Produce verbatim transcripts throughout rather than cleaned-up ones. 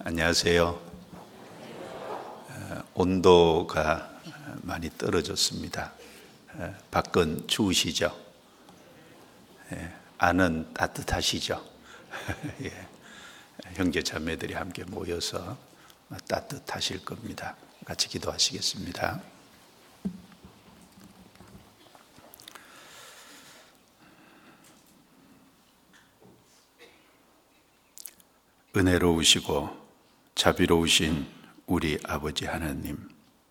안녕하세요. 온도가 많이 떨어졌습니다. 밖은 추우시죠? 안은 따뜻하시죠? 예. 형제 자매들이 함께 모여서 따뜻하실 겁니다. 같이 기도하시겠습니다. 은혜로우시고 자비로우신 우리 아버지 하나님,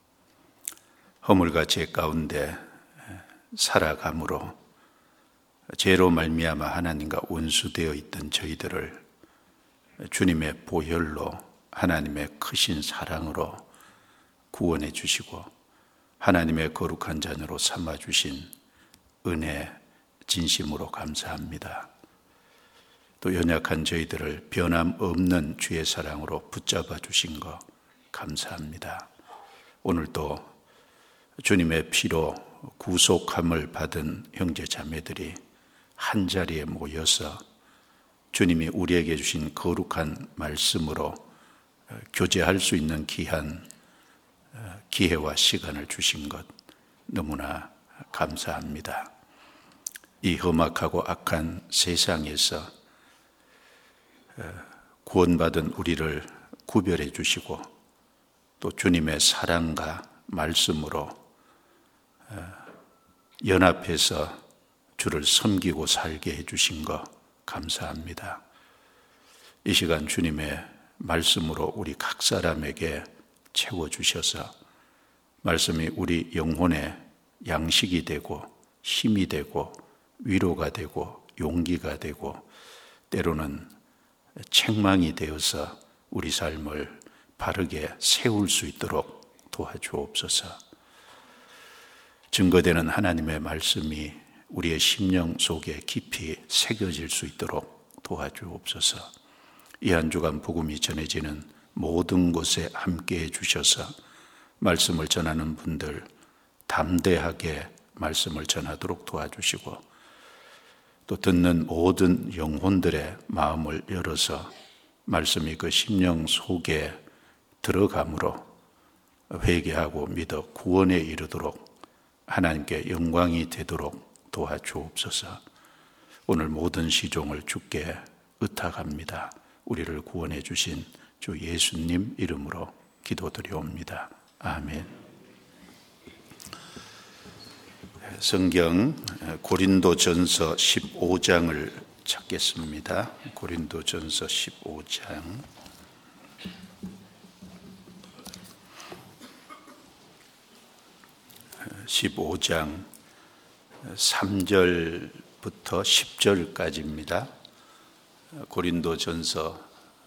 허물과 죄 가운데 살아감으로 죄로 말미암아 하나님과 원수되어 있던 저희들을 주님의 보혈로 하나님의 크신 사랑으로 구원해 주시고 하나님의 거룩한 자녀로 삼아 주신 은혜 진심으로 감사합니다. 또 연약한 저희들을 변함없는 주의 사랑으로 붙잡아 주신 것 감사합니다. 오늘도 주님의 피로 구속함을 받은 형제 자매들이 한자리에 모여서 주님이 우리에게 주신 거룩한 말씀으로 교제할 수 있는 귀한 기회와 시간을 주신 것 너무나 감사합니다. 이 험악하고 악한 세상에서 구원받은 우리를 구별해 주시고 또 주님의 사랑과 말씀으로 연합해서 주를 섬기고 살게 해주신 것 감사합니다. 이 시간 주님의 말씀으로 우리 각 사람에게 채워주셔서 말씀이 우리 영혼의 양식이 되고 힘이 되고 위로가 되고 용기가 되고 때로는 책망이 되어서 우리 삶을 바르게 세울 수 있도록 도와주옵소서. 증거되는 하나님의 말씀이 우리의 심령 속에 깊이 새겨질 수 있도록 도와주옵소서. 이 한 주간 복음이 전해지는 모든 곳에 함께해 주셔서 말씀을 전하는 분들 담대하게 말씀을 전하도록 도와주시고 또 듣는 모든 영혼들의 마음을 열어서 말씀이 그 심령 속에 들어감으로 회개하고 믿어 구원에 이르도록 하나님께 영광이 되도록 도와주옵소서. 오늘 모든 시종을 주께 의탁합니다. 우리를 구원해 주신 주 예수님 이름으로 기도드리옵니다. 아멘. 성경 고린도전서 십오 장을 찾겠습니다. 고린도전서 십오 장 십오 장 삼 절부터 십 절까지입니다. 고린도전서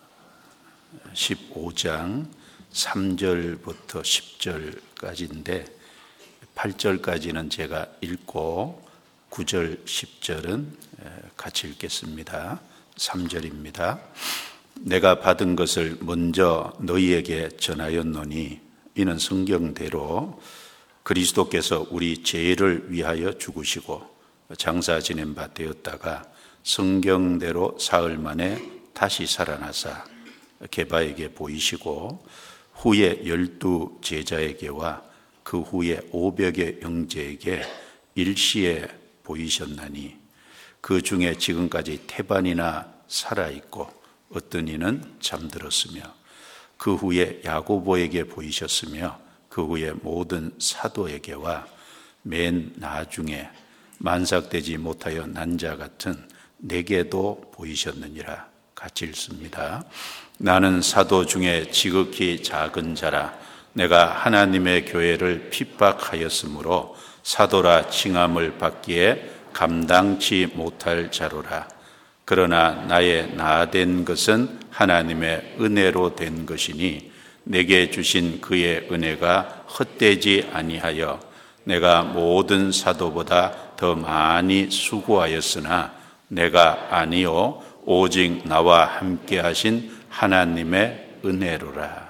십오 장 삼 절부터 십 절까지인데 팔 절까지는 제가 읽고 구 절, 십 절은 같이 읽겠습니다. 삼 절입니다. 내가 받은 것을 먼저 너희에게 전하였노니 이는 성경대로 그리스도께서 우리 죄를 위하여 죽으시고 장사 지낸 바 되었다가 성경대로 사흘 만에 다시 살아나사 게바에게 보이시고 후에 열두 제자에게와 그 후에 오백여 형제에게 일시에 보이셨나니 그 중에 지금까지 태반이나 살아있고 어떤 이는 잠들었으며 그 후에 야고보에게 보이셨으며 그 후에 모든 사도에게와 맨 나중에 만삭되지 못하여 난 자 같은 내게도 보이셨느니라. 같이 읽습니다. 나는 사도 중에 지극히 작은 자라 내가 하나님의 교회를 핍박하였으므로 사도라 칭함을 받기에 감당치 못할 자로라. 그러나 나의 나된 것은 하나님의 은혜로 된 것이니 내게 주신 그의 은혜가 헛되지 아니하여 내가 모든 사도보다 더 많이 수고하였으나 내가 아니요 오직 나와 함께 하신 하나님의 은혜로라.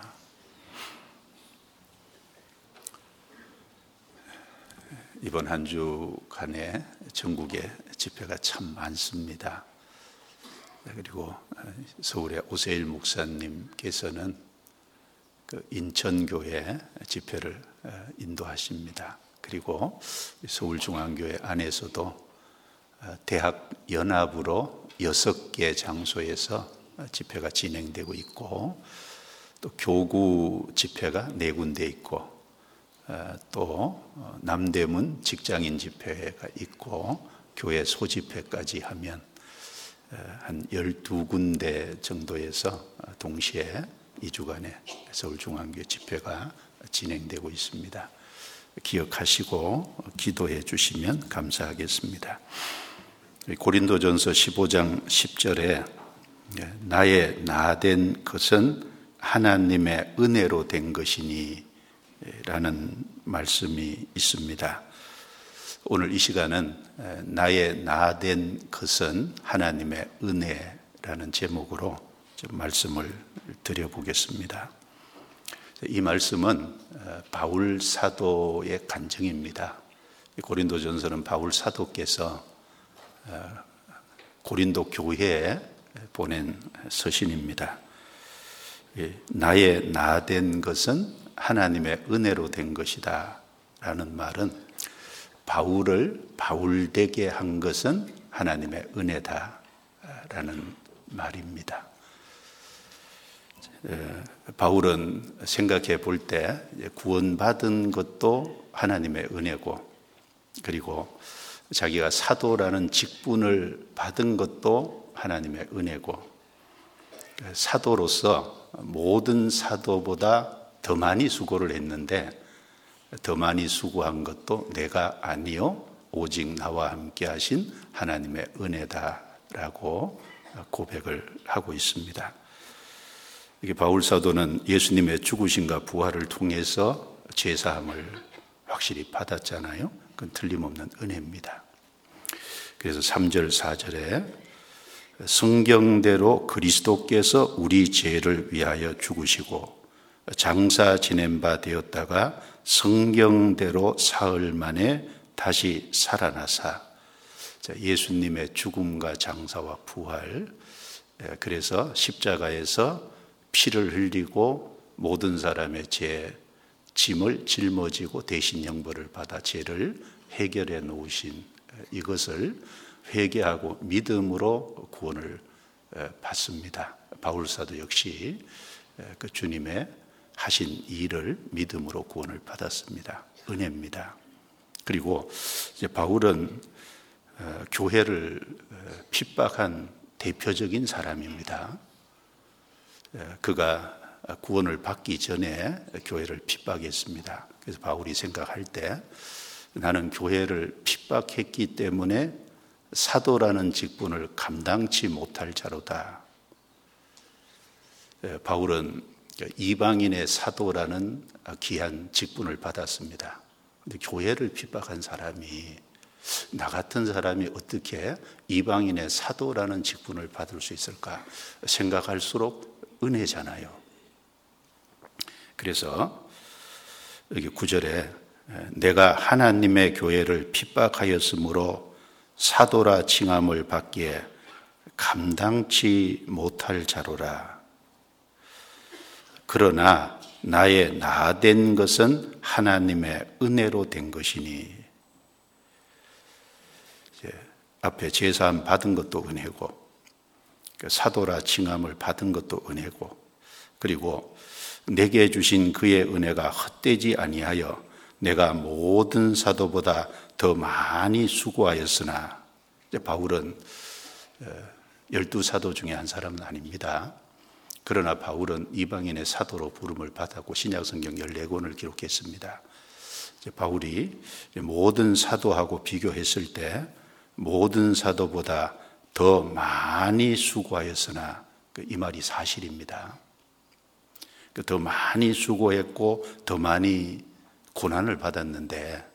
이번 한 주간에 전국에 집회가 참 많습니다. 그리고 서울의 오세일 목사님께서는 그 인천교회 집회를 인도하십니다. 그리고 서울중앙교회 안에서도 대학 연합으로 여섯 개 장소에서 집회가 진행되고 있고, 또 교구 집회가 네 군데 있고, 또 남대문 직장인 집회가 있고, 교회 소집회까지 하면 한 열두 군데 정도에서 동시에 이 주간에 서울중앙교회 집회가 진행되고 있습니다. 기억하시고 기도해 주시면 감사하겠습니다. 고린도전서 십오 장 십 절에 나의 나된 것은 하나님의 은혜로 된 것이니 라는 말씀이 있습니다. 오늘 이 시간은 나의 나된 것은 하나님의 은혜라는 제목으로 좀 말씀을 드려보겠습니다. 이 말씀은 바울 사도의 간증입니다. 고린도전서는 바울 사도께서 고린도 교회에 보낸 서신입니다. 나의 나된 것은 하나님의 은혜로 된 것이다 라는 말은 바울을 바울되게 한 것은 하나님의 은혜다 라는 말입니다. 바울은 생각해 볼 때 구원받은 것도 하나님의 은혜고, 그리고 자기가 사도라는 직분을 받은 것도 하나님의 은혜고, 사도로서 모든 사도보다 더 많이 수고를 했는데 더 많이 수고한 것도 내가 아니요 오직 나와 함께 하신 하나님의 은혜다라고 고백을 하고 있습니다. 이게 바울 사도는 예수님의 죽으심과 부활을 통해서 죄사함을 확실히 받았잖아요. 그건 틀림없는 은혜입니다. 그래서 삼 절 사 절에 성경대로 그리스도께서 우리 죄를 위하여 죽으시고 장사 지낸 바 되었다가 성경대로 사흘 만에 다시 살아나사, 예수님의 죽음과 장사와 부활, 그래서 십자가에서 피를 흘리고 모든 사람의 죄 짐을 짊어지고 대신 형벌을 받아 죄를 해결해 놓으신 이것을 회개하고 믿음으로 구원을 받습니다. 바울 사도 역시 그 주님의 하신 일을 믿음으로 구원을 받았습니다. 은혜입니다. 그리고 이제 바울은 교회를 핍박한 대표적인 사람입니다. 그가 구원을 받기 전에 교회를 핍박했습니다. 그래서 바울이 생각할 때 나는 교회를 핍박했기 때문에 사도라는 직분을 감당치 못할 자로다. 바울은 이방인의 사도라는 귀한 직분을 받았습니다. 근데 교회를 핍박한 사람이, 나 같은 사람이 어떻게 이방인의 사도라는 직분을 받을 수 있을까 생각할수록 은혜잖아요. 그래서 여기 구 절에 내가 하나님의 교회를 핍박하였으므로 사도라 칭함을 받기에 감당치 못할 자로라. 그러나 나의 나된 것은 하나님의 은혜로 된 것이니, 이제 앞에 제사함 받은 것도 은혜고, 사도라 칭함을 받은 것도 은혜고, 그리고 내게 주신 그의 은혜가 헛되지 아니하여 내가 모든 사도보다 더 많이 수고하였으나, 이제 바울은 열두 사도 중에 한 사람은 아닙니다. 그러나 바울은 이방인의 사도로 부름을 받았고 신약성경 열네 권을 기록했습니다. 이제 바울이 모든 사도하고 비교했을 때 모든 사도보다 더 많이 수고하였으나, 이 말이 사실입니다. 더 많이 수고했고 더 많이 고난을 받았는데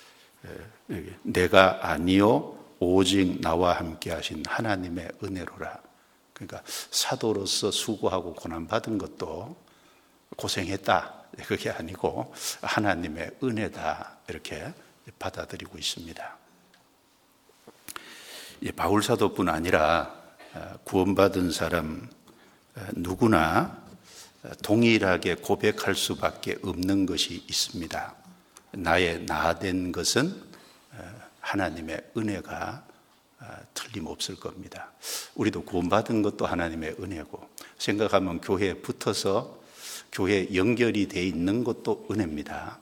내가 아니요 오직 나와 함께 하신 하나님의 은혜로라. 그러니까 사도로서 수고하고 고난받은 것도 고생했다, 그게 아니고 하나님의 은혜다, 이렇게 받아들이고 있습니다. 바울 사도뿐 아니라 구원받은 사람 누구나 동일하게 고백할 수밖에 없는 것이 있습니다. 나의 나된 것은 하나님의 은혜가 틀림없을 겁니다. 우리도 구원받은 것도 하나님의 은혜고, 생각하면 교회에 붙어서 교회에 연결이 돼 있는 것도 은혜입니다.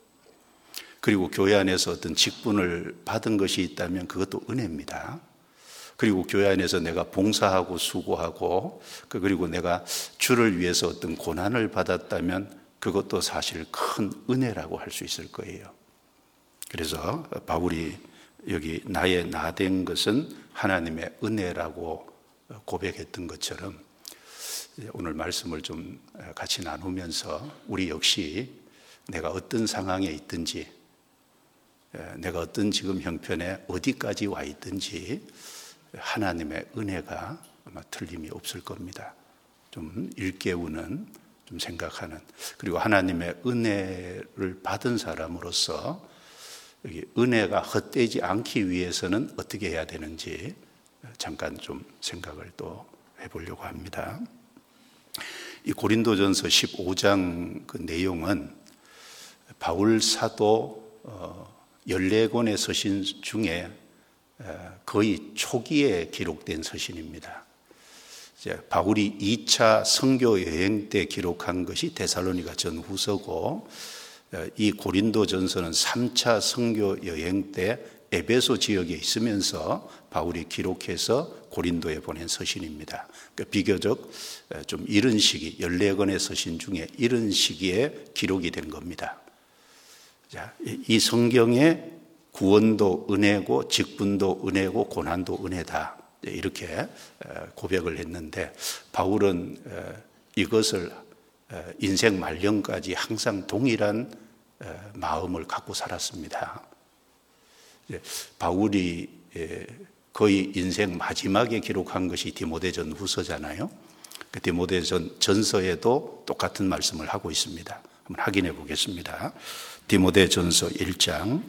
그리고 교회 안에서 어떤 직분을 받은 것이 있다면 그것도 은혜입니다. 그리고 교회 안에서 내가 봉사하고 수고하고, 그리고 내가 주를 위해서 어떤 고난을 받았다면 그것도 사실 큰 은혜라고 할 수 있을 거예요. 그래서 바울이 여기 나의 나된 것은 하나님의 은혜라고 고백했던 것처럼 오늘 말씀을 좀 같이 나누면서 우리 역시 내가 어떤 상황에 있든지, 내가 어떤 지금 형편에 어디까지 와 있든지 하나님의 은혜가 아마 틀림이 없을 겁니다. 좀 일깨우는, 좀 생각하는, 그리고 하나님의 은혜를 받은 사람으로서 여기 은혜가 헛되지 않기 위해서는 어떻게 해야 되는지 잠깐 좀 생각을 또 해보려고 합니다. 이 고린도전서 십오 장 그 내용은 바울 사도 열네 권의 서신 중에 거의 초기에 기록된 서신입니다. 이제 바울이 이 차 선교 여행 때 기록한 것이 데살로니가 전후서고, 이 고린도전서는 삼 차 선교 여행 때 에베소 지역에 있으면서 바울이 기록해서 고린도에 보낸 서신입니다. 그러니까 비교적 좀 이른 시기, 열네 권의 서신 중에 이른 시기에 기록이 된 겁니다. 자, 이 성경에 구원도 은혜고 직분도 은혜고 고난도 은혜다, 이렇게 고백을 했는데, 바울은 이것을 인생 말년까지 항상 동일한 마음을 갖고 살았습니다. 바울이 거의 인생 마지막에 기록한 것이 디모데전 후서잖아요. 디모데전 전서에도 똑같은 말씀을 하고 있습니다. 한번 확인해 보겠습니다. 디모데전서 일 장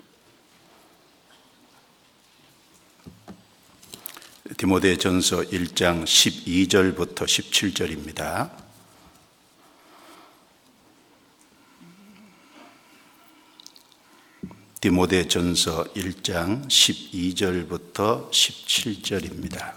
디모데전서 일 장 십이 절부터 십칠 절입니다. 디모데전서 일 장 십이 절부터 십칠 절입니다.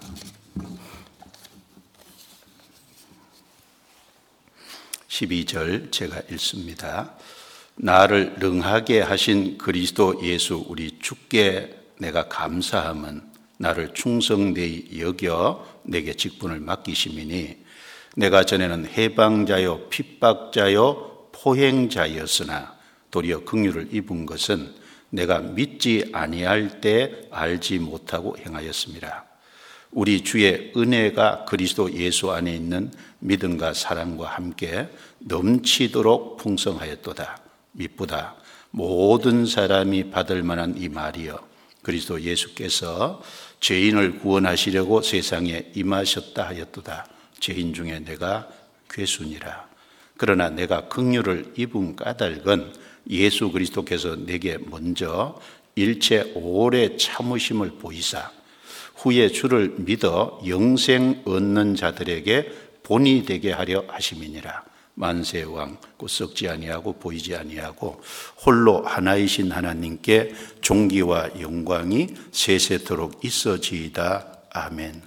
십이 절 제가 읽습니다. 나를 능하게 하신 그리스도 예수 우리 주께 내가 감사함은 나를 충성되이 여겨 내게 직분을 맡기심이니, 내가 전에는 해방자요 핍박자요 포행자였으나 도리어 긍휼을 입은 것은 내가 믿지 아니할 때 알지 못하고 행하였습니다. 우리 주의 은혜가 그리스도 예수 안에 있는 믿음과 사랑과 함께 넘치도록 풍성하였도다. 미쁘다. 모든 사람이 받을 만한 이 말이여, 그리스도 예수께서 죄인을 구원하시려고 세상에 임하셨다 하였도다. 죄인 중에 내가 괴순이라. 그러나 내가 긍휼을 입은 까닭은 예수 그리스도께서 내게 먼저 일체 오래 참으심을 보이사 후에 주를 믿어 영생 얻는 자들에게 본이 되게 하려 하심이니라. 만세왕 곧 썩지 아니하고 보이지 아니하고 홀로 하나이신 하나님께 존귀와 영광이 세세토록 있어지이다. 아멘.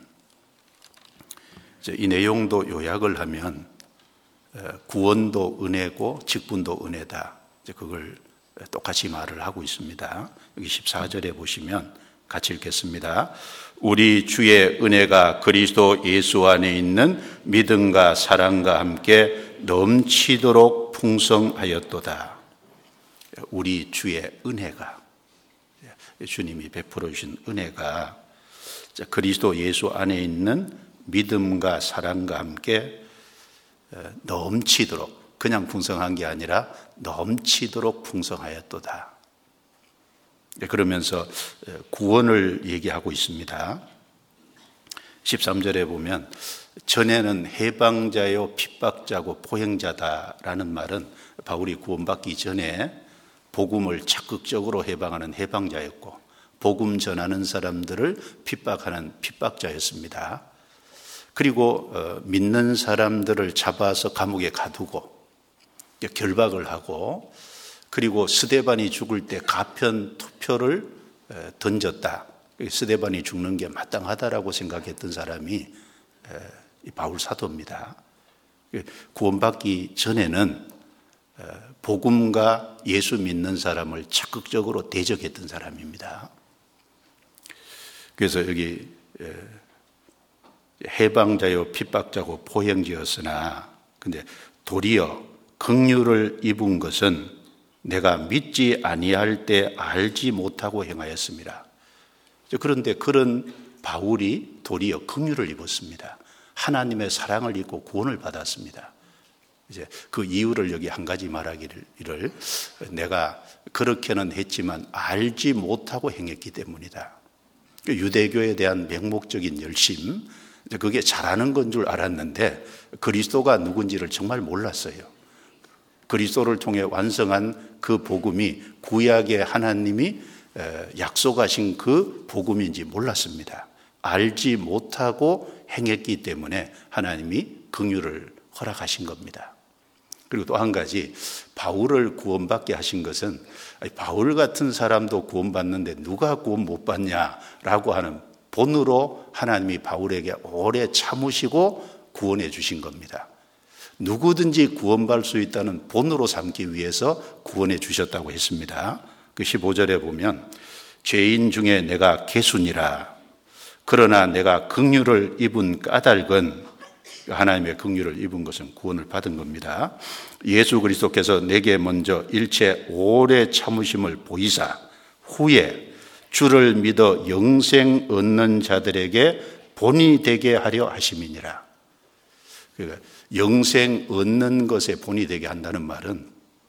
이 내용도 요약을 하면 구원도 은혜고 직분도 은혜다, 그걸 똑같이 말을 하고 있습니다. 여기 십사 절에 보시면 같이 읽겠습니다. 우리 주의 은혜가 그리스도 예수 안에 있는 믿음과 사랑과 함께 넘치도록 풍성하였도다. 우리 주의 은혜가, 주님이 베풀어 주신 은혜가 그리스도 예수 안에 있는 믿음과 사랑과 함께 넘치도록, 그냥 풍성한 게 아니라 넘치도록 풍성하였도다. 그러면서 구원을 얘기하고 있습니다. 십삼 절에 보면 전에는 해방자요 핍박자고 포행자다라는 말은 바울이 구원받기 전에 복음을 적극적으로 해방하는 해방자였고 복음 전하는 사람들을 핍박하는 핍박자였습니다. 그리고 믿는 사람들을 잡아서 감옥에 가두고 결박을 하고, 그리고 스데반이 죽을 때 가편 투표를 던졌다. 스데반이 죽는 게 마땅하다라고 생각했던 사람이 바울 사도입니다. 구원받기 전에는 복음과 예수 믿는 사람을 적극적으로 대적했던 사람입니다. 그래서 여기 해방자요 핍박자고 포형지였으나, 근데 도리어 긍휼을 입은 것은 내가 믿지 아니할 때 알지 못하고 행하였습니다. 그런데 그런 바울이 도리어 긍휼을 입었습니다. 하나님의 사랑을 입고 구원을 받았습니다. 이제 그 이유를 여기 한 가지 말하기를, 내가 그렇게는 했지만 알지 못하고 행했기 때문이다. 유대교에 대한 맹목적인 열심, 그게 잘하는 건 줄 알았는데 그리스도가 누군지를 정말 몰랐어요. 그리스도를 통해 완성한 그 복음이 구약의 하나님이 약속하신 그 복음인지 몰랐습니다. 알지 못하고 행했기 때문에 하나님이 긍휼을 허락하신 겁니다. 그리고 또 한 가지, 바울을 구원받게 하신 것은 바울 같은 사람도 구원받는데 누가 구원 못 받냐라고 하는 본으로 하나님이 바울에게 오래 참으시고 구원해 주신 겁니다. 누구든지 구원받을 수 있다는 본으로 삼기 위해서 구원해 주셨다고 했습니다. 그 십오 절에 보면 죄인 중에 내가 개순이라, 그러나 내가 긍휼을 입은 까닭은, 하나님의 긍휼을 입은 것은 구원을 받은 겁니다. 예수 그리스도께서 내게 먼저 일체 오래 참으심을 보이사 후에 주를 믿어 영생 얻는 자들에게 본이 되게 하려 하심이니라. 그러니까 영생 얻는 것에 본이 되게 한다는 말은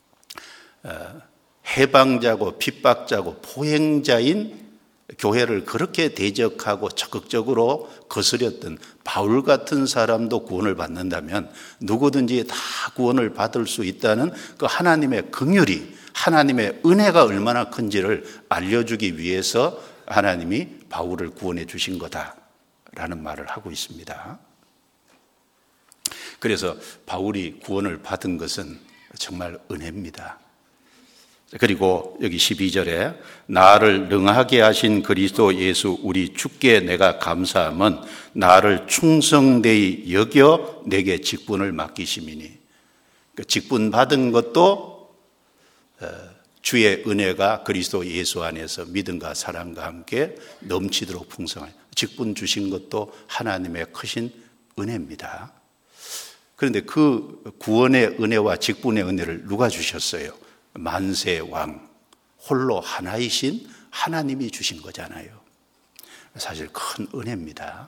해방자고 핍박자고 포행자인 교회를 그렇게 대적하고 적극적으로 거스렸던 바울 같은 사람도 구원을 받는다면 누구든지 다 구원을 받을 수 있다는 그 하나님의 긍휼이, 하나님의 은혜가 얼마나 큰지를 알려주기 위해서 하나님이 바울을 구원해 주신 거다라는 말을 하고 있습니다. 그래서 바울이 구원을 받은 것은 정말 은혜입니다. 그리고 여기 십이 절에 나를 능하게 하신 그리스도 예수 우리 주께 내가 감사함은 나를 충성되이 여겨 내게 직분을 맡기심이니, 직분 받은 것도 주의 은혜가 그리스도 예수 안에서 믿음과 사랑과 함께 넘치도록 풍성하여 직분 주신 것도 하나님의 크신 은혜입니다. 그런데 그 구원의 은혜와 직분의 은혜를 누가 주셨어요? 만세 왕, 홀로 하나이신 하나님이 주신 거잖아요. 사실 큰 은혜입니다.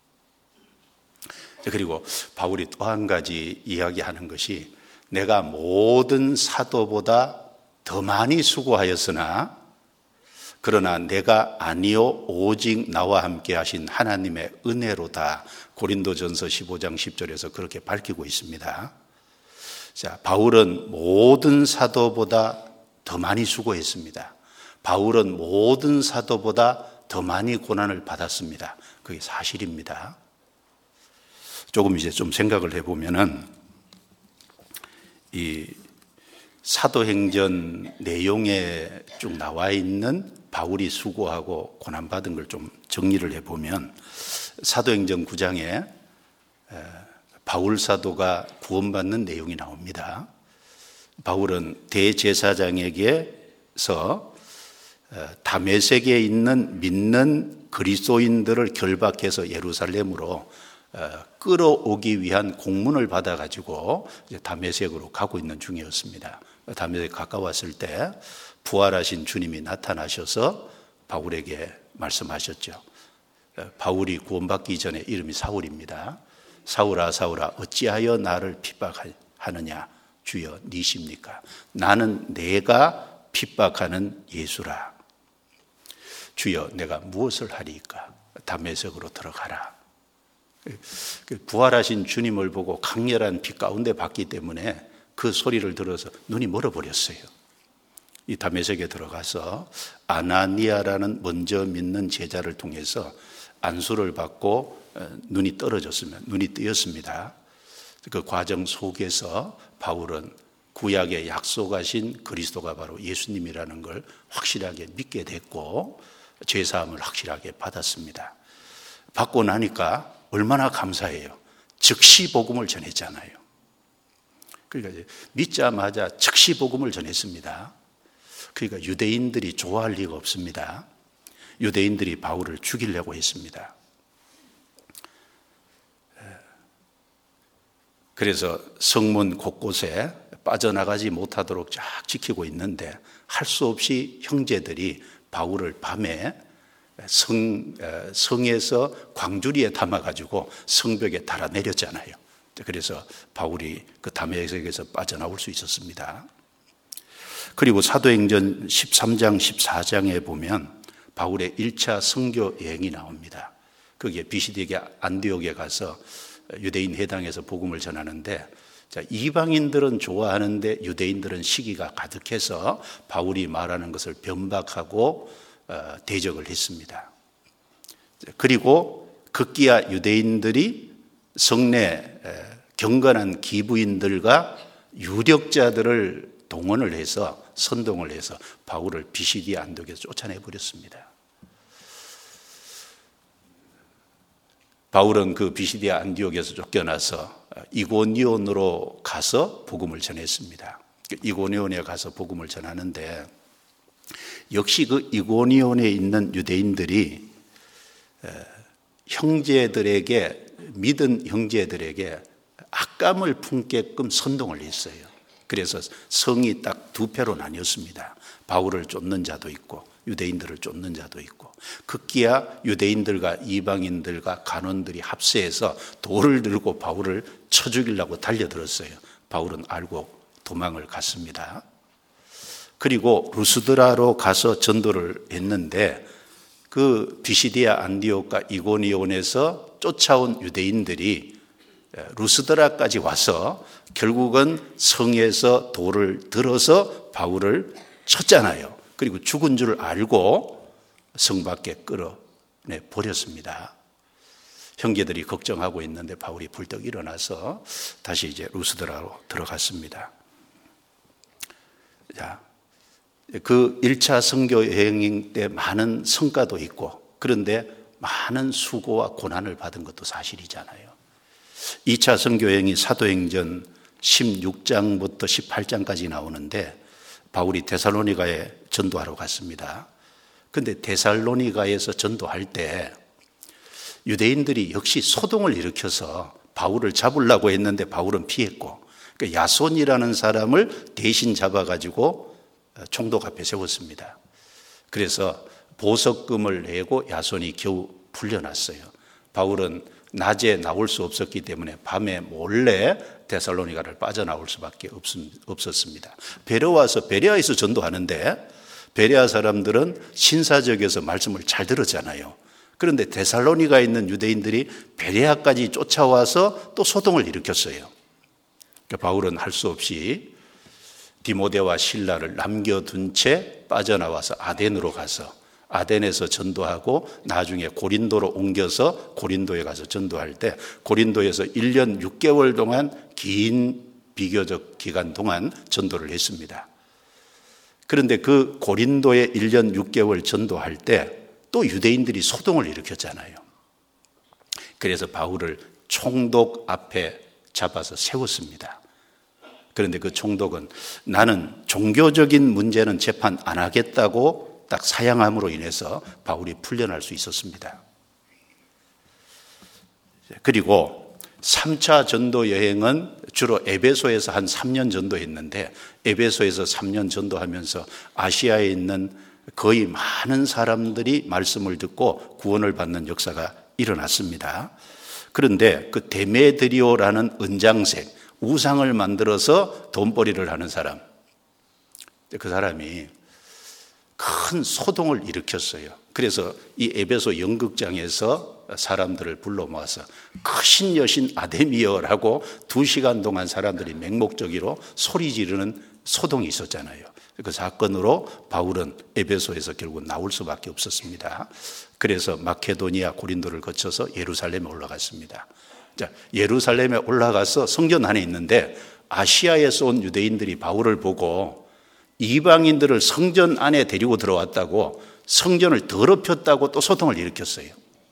그리고 바울이 또 한 가지 이야기하는 것이, 내가 모든 사도보다 더 많이 수고하였으나 그러나 내가 아니요 오직 나와 함께 하신 하나님의 은혜로다. 고린도전서 십오 장 십 절에서 그렇게 밝히고 있습니다. 자, 바울은 모든 사도보다 더 많이 수고했습니다. 바울은 모든 사도보다 더 많이 고난을 받았습니다. 그게 사실입니다. 조금 이제 좀 생각을 해보면은 이 사도행전 내용에 쭉 나와 있는 바울이 수고하고 고난받은 걸 좀 정리를 해보면, 사도행전 구 장에 바울 사도가 구원받는 내용이 나옵니다. 바울은 대제사장에게서 다메섹에 있는 믿는 그리스도인들을 결박해서 예루살렘으로 끌어오기 위한 공문을 받아가지고 다메섹으로 가고 있는 중이었습니다. 다메섹 가까웠을 때 부활하신 주님이 나타나셔서 바울에게 말씀하셨죠. 바울이 구원받기 전에 이름이 사울입니다. 사울아 사울아 어찌하여 나를 핍박하느냐, 주여 니십니까? 나는 내가 핍박하는 예수라. 주여 내가 무엇을 하리이까? 다메섹으로 들어가라. 부활하신 주님을 보고 강렬한 빛 가운데 봤기 때문에 그 소리를 들어서 눈이 멀어버렸어요. 이 다메섹에 들어가서 아나니아라는 먼저 믿는 제자를 통해서 안수를 받고 눈이 떨어졌으면 눈이 뜨였습니다. 그 과정 속에서 바울은 구약에 약속하신 그리스도가 바로 예수님이라는 걸 확실하게 믿게 됐고 죄사함을 확실하게 받았습니다. 받고 나니까 얼마나 감사해요. 즉시 복음을 전했잖아요. 그러니까 믿자마자 즉시 복음을 전했습니다. 그러니까 유대인들이 좋아할 리가 없습니다. 유대인들이 바울을 죽이려고 했습니다. 그래서 성문 곳곳에 빠져나가지 못하도록 쫙 지키고 있는데 할 수 없이 형제들이 바울을 밤에 성, 성에서 광주리에 담아가지고 성벽에 달아내렸잖아요. 그래서 바울이 그 담에색에서 빠져나올 수 있었습니다. 그리고 사도행전 십삼 장 십사 장에 보면 바울의 일 차 선교 여행이 나옵니다. 거기에 비시디게 안디옥에 가서 유대인 회당에서 복음을 전하는데 자, 이방인들은 좋아하는데 유대인들은 시기가 가득해서 바울이 말하는 것을 변박하고 어, 대적을 했습니다. 그리고 급기야 유대인들이 성내 경건한 기부인들과 유력자들을 동원을 해서 선동을 해서 바울을 비시디 안독에서 쫓아내버렸습니다. 바울은 그 비시디아 안디옥에서 쫓겨나서 이고니온으로 가서 복음을 전했습니다. 이고니온에 가서 복음을 전하는데 역시 그 이고니온에 있는 유대인들이 형제들에게 믿은 형제들에게 악감을 품게끔 선동을 했어요. 그래서 성이 딱 두 패로 나뉘었습니다. 바울을 쫓는 자도 있고 유대인들을 쫓는 자도 있고 급기야 유대인들과 이방인들과 간원들이 합세해서 돌을 들고 바울을 쳐 죽이려고 달려들었어요. 바울은 알고 도망을 갔습니다. 그리고 루스드라로 가서 전도를 했는데 그 비시디아 안디옥과 이고니온에서 쫓아온 유대인들이 루스드라까지 와서 결국은 성에서 돌을 들어서 바울을 쳤잖아요. 그리고 죽은 줄 알고 성 밖에 끌어내 버렸습니다. 형제들이 걱정하고 있는데 바울이 벌떡 일어나서 다시 이제 루스드라로 들어갔습니다. 자, 그 일 차 선교 여행 때 많은 성과도 있고 그런데 많은 수고와 고난을 받은 것도 사실이잖아요. 이 차 선교 여행이 사도행전 십육 장부터 십팔 장까지 나오는데 바울이 데살로니가에 전도하러 갔습니다. 그런데 데살로니가에서 전도할 때 유대인들이 역시 소동을 일으켜서 바울을 잡으려고 했는데 바울은 피했고 그러니까 야손이라는 사람을 대신 잡아가지고 총독 앞에 세웠습니다. 그래서 보석금을 내고 야손이 겨우 풀려났어요. 바울은 낮에 나올 수 없었기 때문에 밤에 몰래 데살로니가를 빠져나올 수밖에 없었습니다. 베레아서 베레아에서 전도하는데 베레아 사람들은 신사적에서 말씀을 잘 들었잖아요. 그런데 데살로니가에 있는 유대인들이 베레아까지 쫓아와서 또 소동을 일으켰어요. 그러니까 바울은 할 수 없이 디모데와 실라를 남겨둔 채 빠져나와서 아덴으로 가서 아덴에서 전도하고 나중에 고린도로 옮겨서 고린도에 가서 전도할 때 고린도에서 일 년 육 개월 동안 긴 비교적 기간 동안 전도를 했습니다. 그런데 그 고린도에 일 년 육 개월 전도할 때 또 유대인들이 소동을 일으켰잖아요. 그래서 바울을 총독 앞에 잡아서 세웠습니다. 그런데 그 총독은 나는 종교적인 문제는 재판 안 하겠다고 딱 사양함으로 인해서 바울이 풀려날 수 있었습니다. 그리고 삼 차 전도 여행은 주로 에베소에서 한 삼 년 전도했는데 에베소에서 삼 년 전도하면서 아시아에 있는 거의 많은 사람들이 말씀을 듣고 구원을 받는 역사가 일어났습니다. 그런데 그 데메드리오라는 은장색, 우상을 만들어서 돈벌이를 하는 사람, 그 사람이 큰 소동을 일으켰어요. 그래서 이 에베소 연극장에서 사람들을 불러 모아서 크신 여신 아데미어라고 두 시간 동안 사람들이 맹목적으로 소리 지르는 소동이 있었잖아요. 그 사건으로 바울은 에베소에서 결국 나올 수밖에 없었습니다. 그래서 마케도니아, 고린도를 거쳐서 예루살렘에 올라갔습니다. 자, 예루살렘에 올라가서 성전 안에 있는데 아시아에서 온 유대인들이 바울을 보고 이방인들을 성전 안에 데리고 들어왔다고 성전을 더럽혔다고 또 소통을 일으켰어요.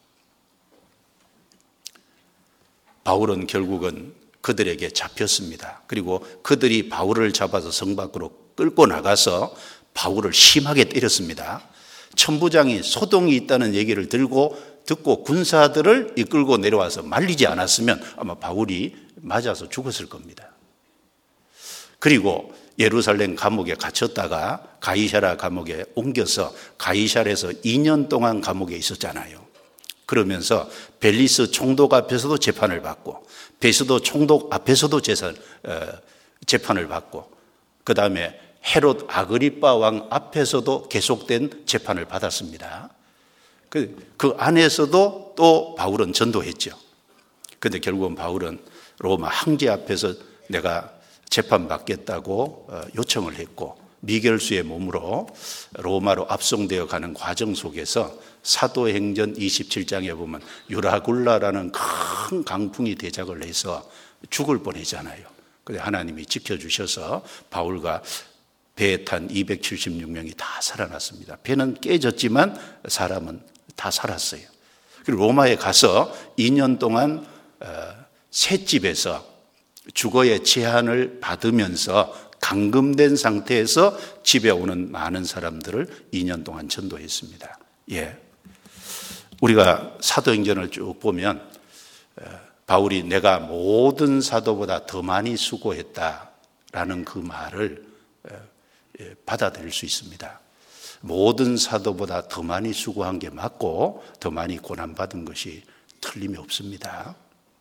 바울은 결국은 그들에게 잡혔습니다. 그리고 그들이 바울을 잡아서 성 밖으로 끌고 나가서 바울을 심하게 때렸습니다. 천부장이 소동이 있다는 얘기를 들고 듣고 군사들을 이끌고 내려와서 말리지 않았으면 아마 바울이 맞아서 죽었을 겁니다. 그리고 예루살렘 감옥에 갇혔다가 가이사랴 감옥에 옮겨서 가이사랴에서 이 년 동안 감옥에 있었잖아요. 그러면서 벨리스 총독 앞에서도 재판을 받고 베스도 총독 앞에서도 재산, 어, 재판을 받고 그 다음에 헤롯 아그리빠 왕 앞에서도 계속된 재판을 받았습니다. 그, 그 안에서도 또 바울은 전도했죠. 그런데 결국은 바울은 로마 황제 앞에서 내가 재판받겠다고 요청을 했고 미결수의 몸으로 로마로 압송되어 가는 과정 속에서 사도행전 이십칠 장에 보면 유라굴라라는 큰 강풍이 대작을 해서 죽을 뻔했잖아요. 그런데 하나님이 지켜주셔서 바울과 배에 탄 이백칠십육 명이 다 살아났습니다. 배는 깨졌지만 사람은 다 살았어요. 그리고 로마에 가서 이 년 동안 셋집에서 주거의 제한을 받으면서 감금된 상태에서 집에 오는 많은 사람들을 이 년 동안 전도했습니다. 예, 우리가 사도행전을 쭉 보면 바울이 내가 모든 사도보다 더 많이 수고했다라는 그 말을 받아들일 수 있습니다. 모든 사도보다 더 많이 수고한 게 맞고 더 많이 고난받은 것이 틀림이 없습니다.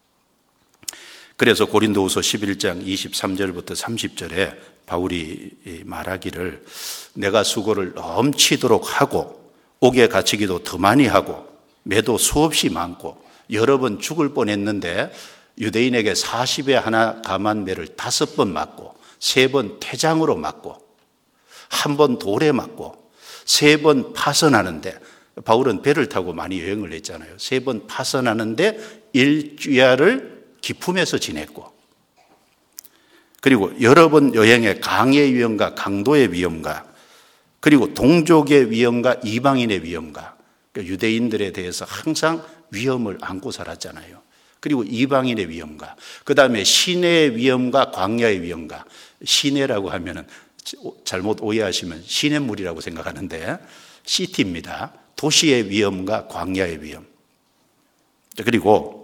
그래서 고린도후서 십일 장 이십삼 절부터 삼십 절에 바울이 말하기를 내가 수고를 넘치도록 하고 옥에 갇히기도 더 많이 하고 매도 수없이 많고 여러 번 죽을 뻔했는데 유대인에게 사십에 하나 감한 매를 다섯 번 맞고 세 번 태장으로 맞고 한 번 돌에 맞고 세 번 파선하는데 바울은 배를 타고 많이 여행을 했잖아요. 세 번 파선하는데 일주야를 기품에서 지냈고 그리고 여러 번 여행에 강의 위험과 강도의 위험과 그리고 동족의 위험과 이방인의 위험과 그러니까 유대인들에 대해서 항상 위험을 안고 살았잖아요. 그리고 이방인의 위험과 그 다음에 시내의 위험과 광야의 위험과 시내라고 하면은 잘못 오해하시면 시냇물이라고 생각하는데 시티입니다. 도시의 위험과 광야의 위험 그리고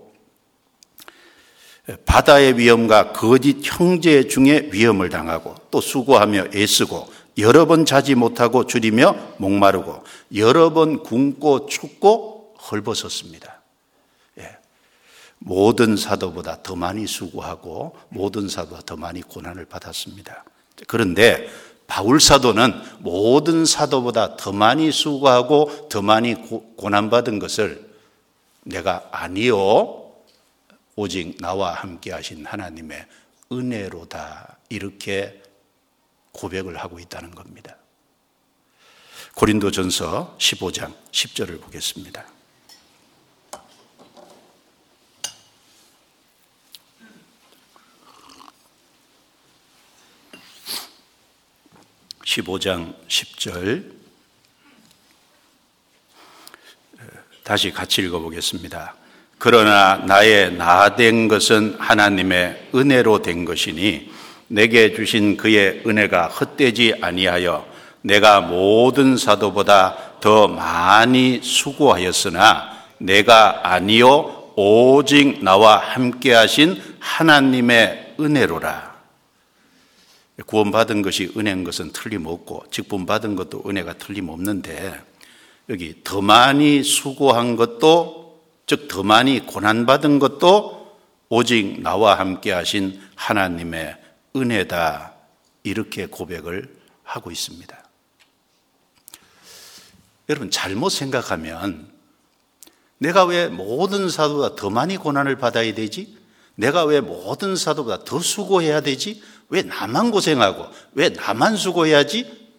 바다의 위험과 거짓 형제 중에 위험을 당하고 또 수고하며 애쓰고 여러 번 자지 못하고 줄이며 목마르고 여러 번 굶고 춥고 헐벗었습니다. 예. 모든 사도보다 더 많이 수고하고 모든 사도보다 더 많이 고난을 받았습니다. 그런데 바울 사도는 모든 사도보다 더 많이 수고하고 더 많이 고난받은 것을 내가 아니요 오직 나와 함께 하신 하나님의 은혜로다 이렇게 고백을 하고 있다는 겁니다. 고린도전서 십오 장 십 절을 보겠습니다. 십오 장 십 절 다시 같이 읽어보겠습니다. 그러나 나의 나된 것은 하나님의 은혜로 된 것이니 내게 주신 그의 은혜가 헛되지 아니하여 내가 모든 사도보다 더 많이 수고하였으나 내가 아니요 오직 나와 함께 하신 하나님의 은혜로라. 구원받은 것이 은혜인 것은 틀림없고 직분받은 것도 은혜가 틀림없는데 여기 더 많이 수고한 것도 즉 더 많이 고난받은 것도 오직 나와 함께 하신 하나님의 은혜다 이렇게 고백을 하고 있습니다. 여러분 잘못 생각하면 내가 왜 모든 사도보다 더 많이 고난을 받아야 되지? 내가 왜 모든 사도보다 더 수고해야 되지? 왜 나만 고생하고 왜 나만 수고해야지?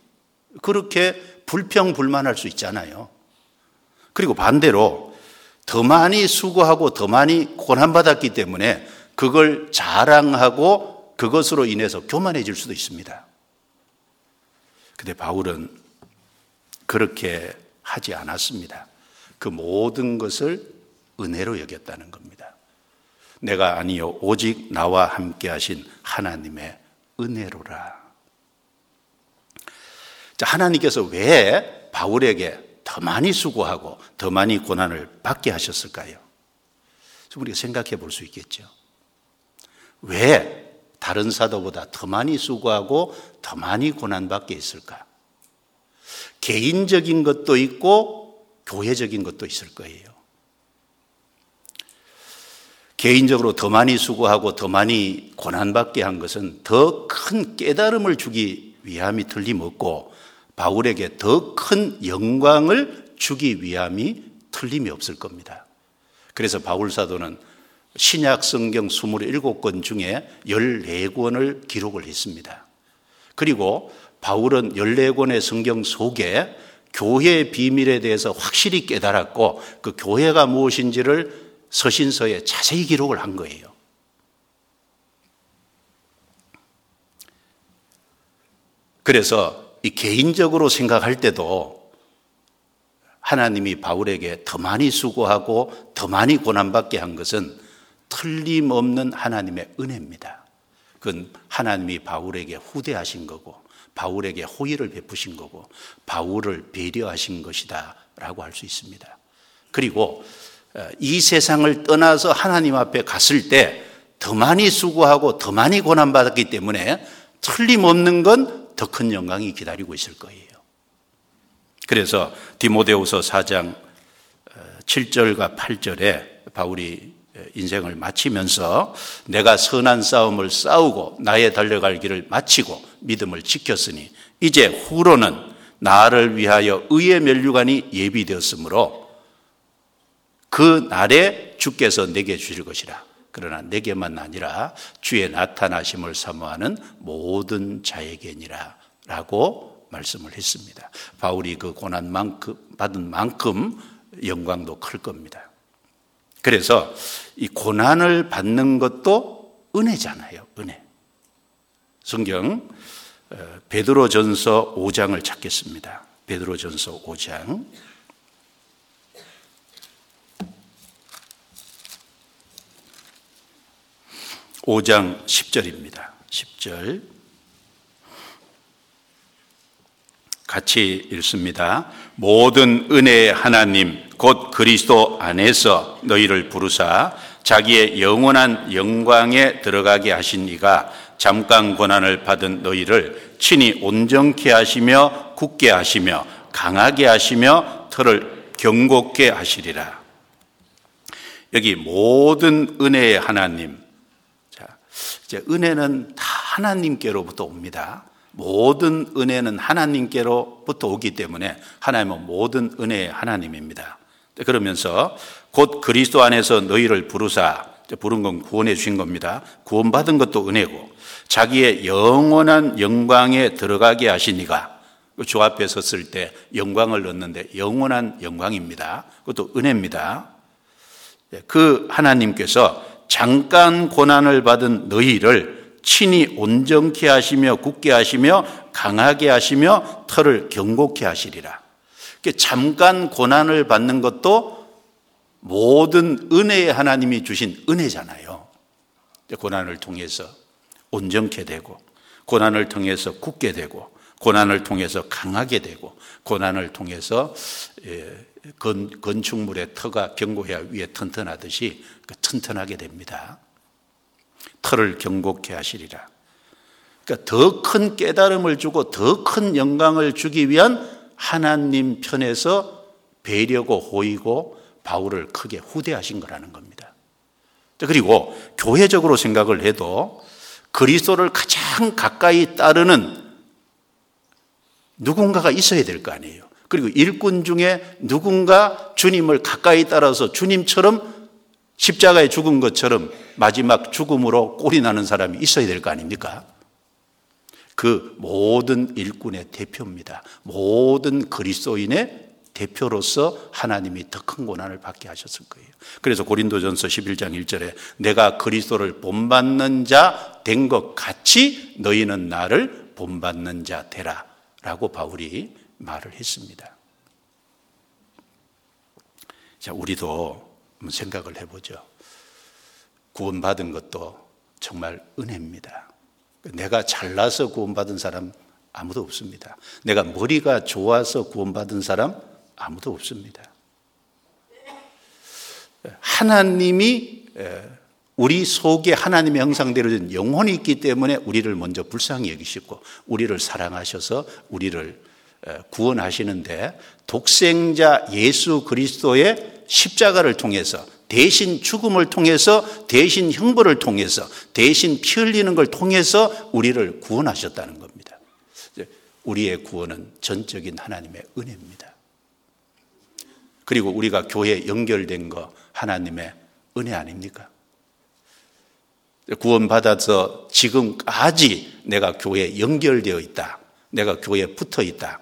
그렇게 불평불만할 수 있잖아요. 그리고 반대로 더 많이 수고하고 더 많이 고난받았기 때문에 그걸 자랑하고 그것으로 인해서 교만해질 수도 있습니다. 근데 바울은 그렇게 하지 않았습니다. 그 모든 것을 은혜로 여겼다는 겁니다. 내가 아니요 오직 나와 함께 하신 하나님의 은혜로라. 자, 하나님께서 왜 바울에게 더 많이 수고하고 더 많이 고난을 받게 하셨을까요? 우리가 생각해 볼 수 있겠죠. 왜 다른 사도보다 더 많이 수고하고 더 많이 고난받게 했을까? 개인적인 것도 있고 교회적인 것도 있을 거예요. 개인적으로 더 많이 수고하고 더 많이 고난받게 한 것은 더 큰 깨달음을 주기 위함이 틀림없고 바울에게 더 큰 영광을 주기 위함이 틀림이 없을 겁니다. 그래서 바울 사도는 신약 성경 이십칠 권 중에 십사 권을 기록을 했습니다. 그리고 바울은 십사 권의 성경 속에 교회의 비밀에 대해서 확실히 깨달았고 그 교회가 무엇인지를 서신서에 자세히 기록을 한 거예요. 그래서 이 개인적으로 생각할 때도 하나님이 바울에게 더 많이 수고하고 더 많이 고난받게 한 것은 틀림없는 하나님의 은혜입니다. 그건 하나님이 바울에게 후대하신 거고 바울에게 호의를 베푸신 거고 바울을 배려하신 것이다 라고 할 수 있습니다. 그리고 이 세상을 떠나서 하나님 앞에 갔을 때 더 많이 수고하고 더 많이 고난받았기 때문에 틀림없는 건 더 큰 영광이 기다리고 있을 거예요. 그래서 디모데후서 사 장 칠 절과 팔 절에 바울이 인생을 마치면서 내가 선한 싸움을 싸우고 나의 달려갈 길을 마치고 믿음을 지켰으니 이제 후로는 나를 위하여 의의 면류관이 예비되었으므로 그 날에 주께서 내게 주실 것이라. 그러나 내게만 아니라 주의 나타나심을 사모하는 모든 자에게니라 라고 말씀을 했습니다. 바울이 그 고난 만큼, 받은 만큼 영광도 클 겁니다. 그래서 이 고난을 받는 것도 은혜잖아요. 은혜. 성경 베드로전서 오 장을 찾겠습니다. 베드로전서 오 장. 오 장 십 절입니다. 십 절. 같이 읽습니다. 모든 은혜의 하나님 곧 그리스도 안에서 너희를 부르사 자기의 영원한 영광에 들어가게 하신 이가 잠깐 고난을 받은 너희를 친히 온전케 하시며 굳게 하시며 강하게 하시며 털을 견고케 하시리라. 여기 모든 은혜의 하나님. 자, 이제 은혜는 다 하나님께로부터 옵니다. 모든 은혜는 하나님께로부터 오기 때문에 하나님은 모든 은혜의 하나님입니다. 그러면서 곧 그리스도 안에서 너희를 부르사, 부른 건 구원해 주신 겁니다. 구원받은 것도 은혜고 자기의 영원한 영광에 들어가게 하시니가, 주 앞에 섰을 때 영광을 얻는데 영원한 영광입니다. 그것도 은혜입니다. 그 하나님께서 잠깐 고난을 받은 너희를 친히 온전케 하시며 굳게 하시며 강하게 하시며 털을 견고케 하시리라. 잠깐 고난을 받는 것도 모든 은혜의 하나님이 주신 은혜잖아요. 고난을 통해서 온전케 되고 고난을 통해서 굳게 되고 고난을 통해서 강하게 되고 고난을 통해서 건, 건축물의 터가 견고해야 위에 튼튼하듯이 튼튼하게 됩니다. 털을 견고케 하시리라. 그러니까 더 큰 깨달음을 주고 더 큰 영광을 주기 위한 하나님 편에서 배려고 호의고 바울을 크게 후대하신 거라는 겁니다. 그리고 교회적으로 생각을 해도 그리스도를 가장 가까이 따르는 누군가가 있어야 될 거 아니에요. 그리고 일꾼 중에 누군가 주님을 가까이 따라서 주님처럼 십자가에 죽은 것처럼 마지막 죽음으로 꼴이 나는 사람이 있어야 될 거 아닙니까? 그 모든 일꾼의 대표입니다. 모든 그리스도인의 대표로서 하나님이 더 큰 고난을 받게 하셨을 거예요. 그래서 고린도전서 십일 장 일 절에 내가 그리스도를 본받는 자 된 것 같이 너희는 나를 본받는 자 되라 라고 바울이 말을 했습니다. 자, 우리도 한번 생각을 해보죠. 구원받은 것도 정말 은혜입니다. 내가 잘나서 구원받은 사람 아무도 없습니다. 내가 머리가 좋아서 구원받은 사람 아무도 없습니다. 하나님이 우리 속에 하나님의 형상대로 된 영혼이 있기 때문에 우리를 먼저 불쌍히 여기시고 우리를 사랑하셔서 우리를 구원하시는데, 독생자 예수 그리스도의 십자가를 통해서, 대신 죽음을 통해서, 대신 형벌을 통해서, 대신 피 흘리는 걸 통해서 우리를 구원하셨다는 겁니다. 우리의 구원은 전적인 하나님의 은혜입니다. 그리고 우리가 교회에 연결된 거 하나님의 은혜 아닙니까? 구원받아서 지금까지 내가 교회에 연결되어 있다. 내가 교회에 붙어 있다.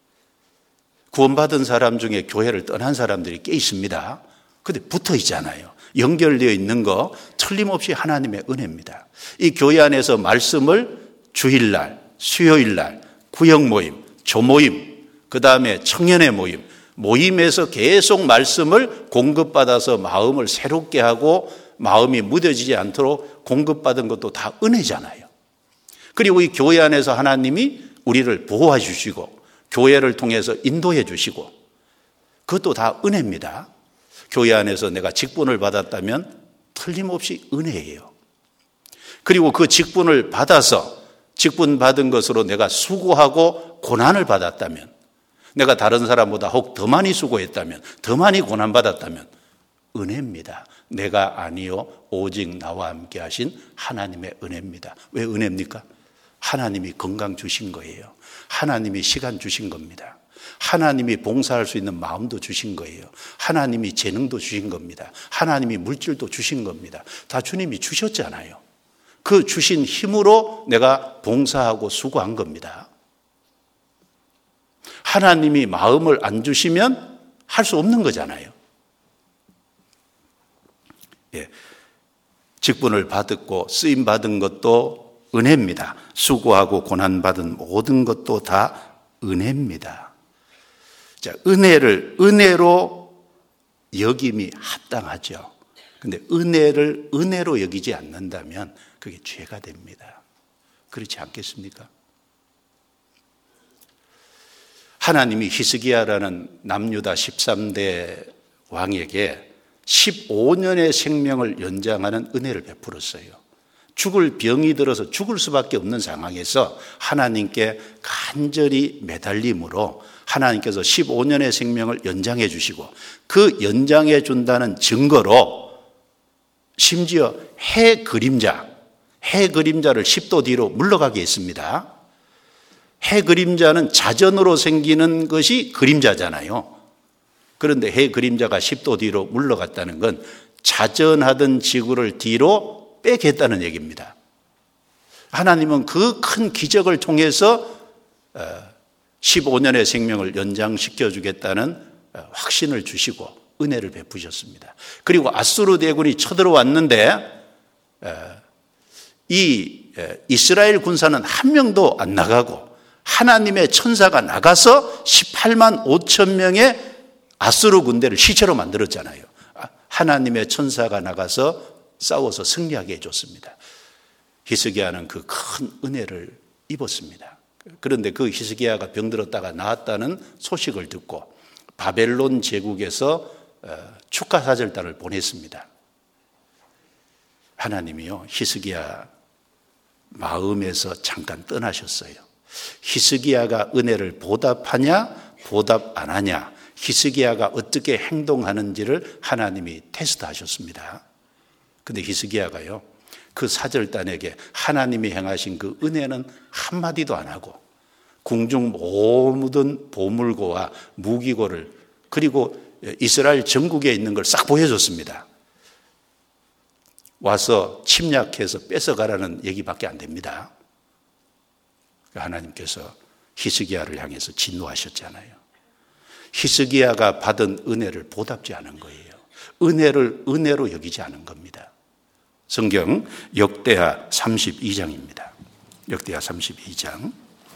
구원받은 사람 중에 교회를 떠난 사람들이 꽤 있습니다. 근데 붙어 있잖아요. 연결되어 있는 거 틀림없이 하나님의 은혜입니다. 이 교회 안에서 말씀을 주일날, 수요일날, 구역 모임, 조모임, 그 다음에 청년의 모임, 모임에서 계속 말씀을 공급받아서 마음을 새롭게 하고 마음이 무뎌지지 않도록 공급받은 것도 다 은혜잖아요. 그리고 이 교회 안에서 하나님이 우리를 보호해 주시고 교회를 통해서 인도해 주시고 그것도 다 은혜입니다. 교회 안에서 내가 직분을 받았다면 틀림없이 은혜예요. 그리고 그 직분을 받아서 직분 받은 것으로 내가 수고하고 고난을 받았다면, 내가 다른 사람보다 혹 더 많이 수고했다면, 더 많이 고난받았다면 은혜입니다. 내가 아니요 오직 나와 함께 하신 하나님의 은혜입니다. 왜 은혜입니까? 하나님이 건강 주신 거예요. 하나님이 시간 주신 겁니다. 하나님이 봉사할 수 있는 마음도 주신 거예요. 하나님이 재능도 주신 겁니다. 하나님이 물질도 주신 겁니다. 다 주님이 주셨잖아요. 그 주신 힘으로 내가 봉사하고 수고한 겁니다. 하나님이 마음을 안 주시면 할 수 없는 거잖아요. 예. 직분을 받았고 쓰임 받은 것도 은혜입니다. 수고하고 고난받은 모든 것도 다 은혜입니다. 자, 은혜를 은혜로 여김이 합당하죠. 근데 은혜를 은혜로 여기지 않는다면 그게 죄가 됩니다. 그렇지 않겠습니까? 하나님이 히스기야라는 남유다 십삼 대 왕에게 십오 년의 생명을 연장하는 은혜를 베풀었어요. 죽을 병이 들어서 죽을 수밖에 없는 상황에서 하나님께 간절히 매달림으로 하나님께서 십오 년의 생명을 연장해 주시고, 그 연장해 준다는 증거로 심지어 해 그림자, 해 그림자를 십 도 뒤로 물러가게 했습니다. 해 그림자는 자전으로 생기는 것이 그림자잖아요. 그런데 해 그림자가 십 도 뒤로 물러갔다는 건 자전하던 지구를 뒤로 빼겠다는 얘기입니다. 하나님은 그 큰 기적을 통해서 십오 년의 생명을 연장시켜 주겠다는 확신을 주시고 은혜를 베푸셨습니다. 그리고 아수르 대군이 쳐들어왔는데 이 이스라엘 군사는 한 명도 안 나가고 하나님의 천사가 나가서 십팔만 오천 명의 아수르 군대를 시체로 만들었잖아요. 하나님의 천사가 나가서 싸워서 승리하게 해줬습니다. 히스기야는 그 큰 은혜를 입었습니다. 그런데 그 히스기야가 병들었다가 나았다는 소식을 듣고 바벨론 제국에서 축하사절단을 보냈습니다. 하나님이요, 히스기야 마음에서 잠깐 떠나셨어요. 히스기야가 은혜를 보답하냐 보답 안 하냐, 히스기야가 어떻게 행동하는지를 하나님이 테스트하셨습니다. 그런데 히스기야가요, 그 사절단에게 하나님이 행하신 그 은혜는 한마디도 안 하고 궁중 모든 보물고와 무기고를, 그리고 이스라엘 전국에 있는 걸 싹 보여줬습니다. 와서 침략해서 뺏어가라는 얘기밖에 안 됩니다. 하나님께서 히스기야를 향해서 진노하셨잖아요. 히스기야가 받은 은혜를 보답지 않은 거예요. 은혜를 은혜로 여기지 않은 겁니다. 성경 역대하 삼십이 장입니다. 역대하 삼십이 장.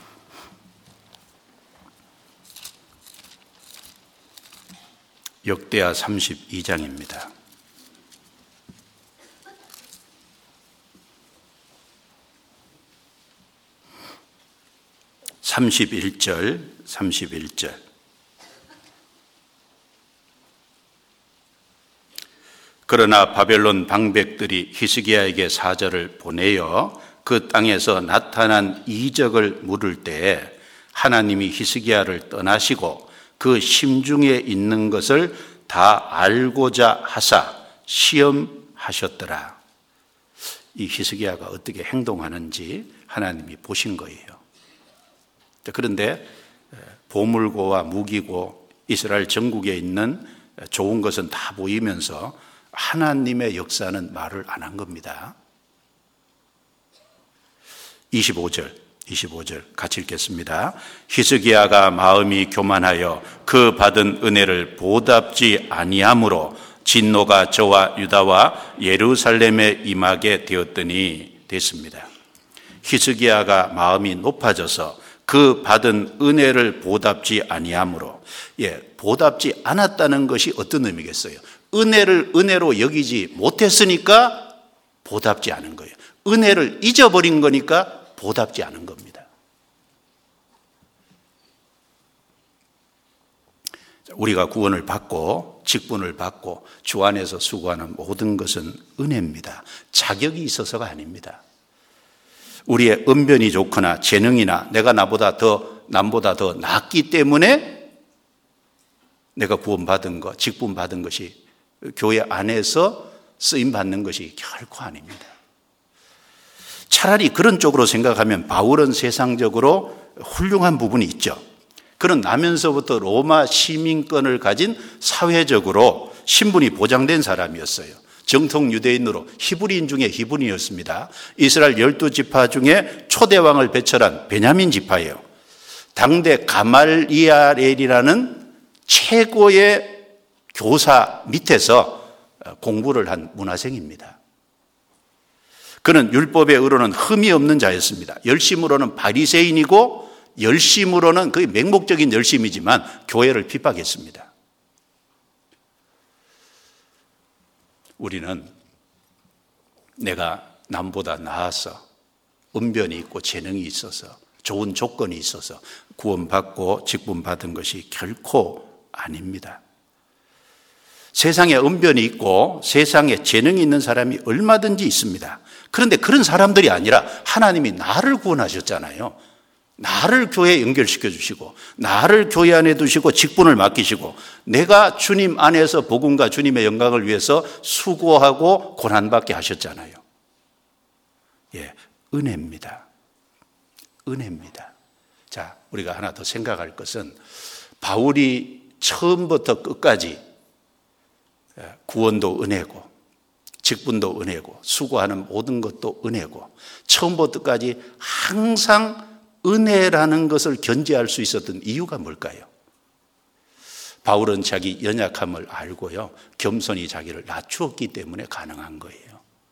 역대하 삼십이 장입니다. 삼십일 절, 삼십일 절. 그러나 바벨론 방백들이 히스기야에게 사절을 보내어 그 땅에서 나타난 이적을 물을 때에 하나님이 히스기야를 떠나시고 그 심중에 있는 것을 다 알고자 하사 시험하셨더라. 이 히스기야가 어떻게 행동하는지 하나님이 보신 거예요. 그런데 보물고와 무기고 이스라엘 전국에 있는 좋은 것은 다 보이면서 하나님의 역사는 말을 안 한 겁니다. 이십오 절, 이십오 절 같이 읽겠습니다. 히스기야가 마음이 교만하여 그 받은 은혜를 보답지 아니하므로 진노가 저와 유다와 예루살렘에 임하게 되었더니 됐습니다. 히스기야가 마음이 높아져서 그 받은 은혜를 보답지 아니하므로, 예, 보답지 않았다는 것이 어떤 의미겠어요? 은혜를 은혜로 여기지 못했으니까 보답지 않은 거예요. 은혜를 잊어버린 거니까 보답지 않은 겁니다. 우리가 구원을 받고 직분을 받고 주 안에서 수고하는 모든 것은 은혜입니다. 자격이 있어서가 아닙니다. 우리의 언변이 좋거나 재능이나 내가 나보다 더 남보다 더 낫기 때문에 내가 구원받은 것, 직분받은 것이 교회 안에서 쓰임받는 것이 결코 아닙니다. 차라리 그런 쪽으로 생각하면 바울은 세상적으로 훌륭한 부분이 있죠. 그는 나면서부터 로마 시민권을 가진 사회적으로 신분이 보장된 사람이었어요. 정통 유대인으로 히브리인 중에 히브리인이었습니다. 이스라엘 열두 지파 중에 초대왕을 배설한 베냐민 지파예요. 당대 가말리엘이라는 최고의 교사 밑에서 공부를 한 문화생입니다. 그는 율법의 의로는 흠이 없는 자였습니다. 열심으로는 바리새인이고 열심으로는 거의 맹목적인 열심이지만 교회를 핍박했습니다. 우리는 내가 남보다 나아서 언변이 있고 재능이 있어서 좋은 조건이 있어서 구원받고 직분받은 것이 결코 아닙니다. 세상에 언변이 있고 세상에 재능이 있는 사람이 얼마든지 있습니다. 그런데 그런 사람들이 아니라 하나님이 나를 구원하셨잖아요. 나를 교회에 연결시켜 주시고 나를 교회 안에 두시고 직분을 맡기시고 내가 주님 안에서 복음과 주님의 영광을 위해서 수고하고 고난받게 하셨잖아요. 예, 은혜입니다. 은혜입니다. 자, 우리가 하나 더 생각할 것은 바울이 처음부터 끝까지 구원도 은혜고 직분도 은혜고 수고하는 모든 것도 은혜고 처음부터 끝까지 항상 은혜라는 것을 견지할 수 있었던 이유가 뭘까요? 바울은 자기 연약함을 알고요, 겸손히 자기를 낮추었기 때문에 가능한 거예요.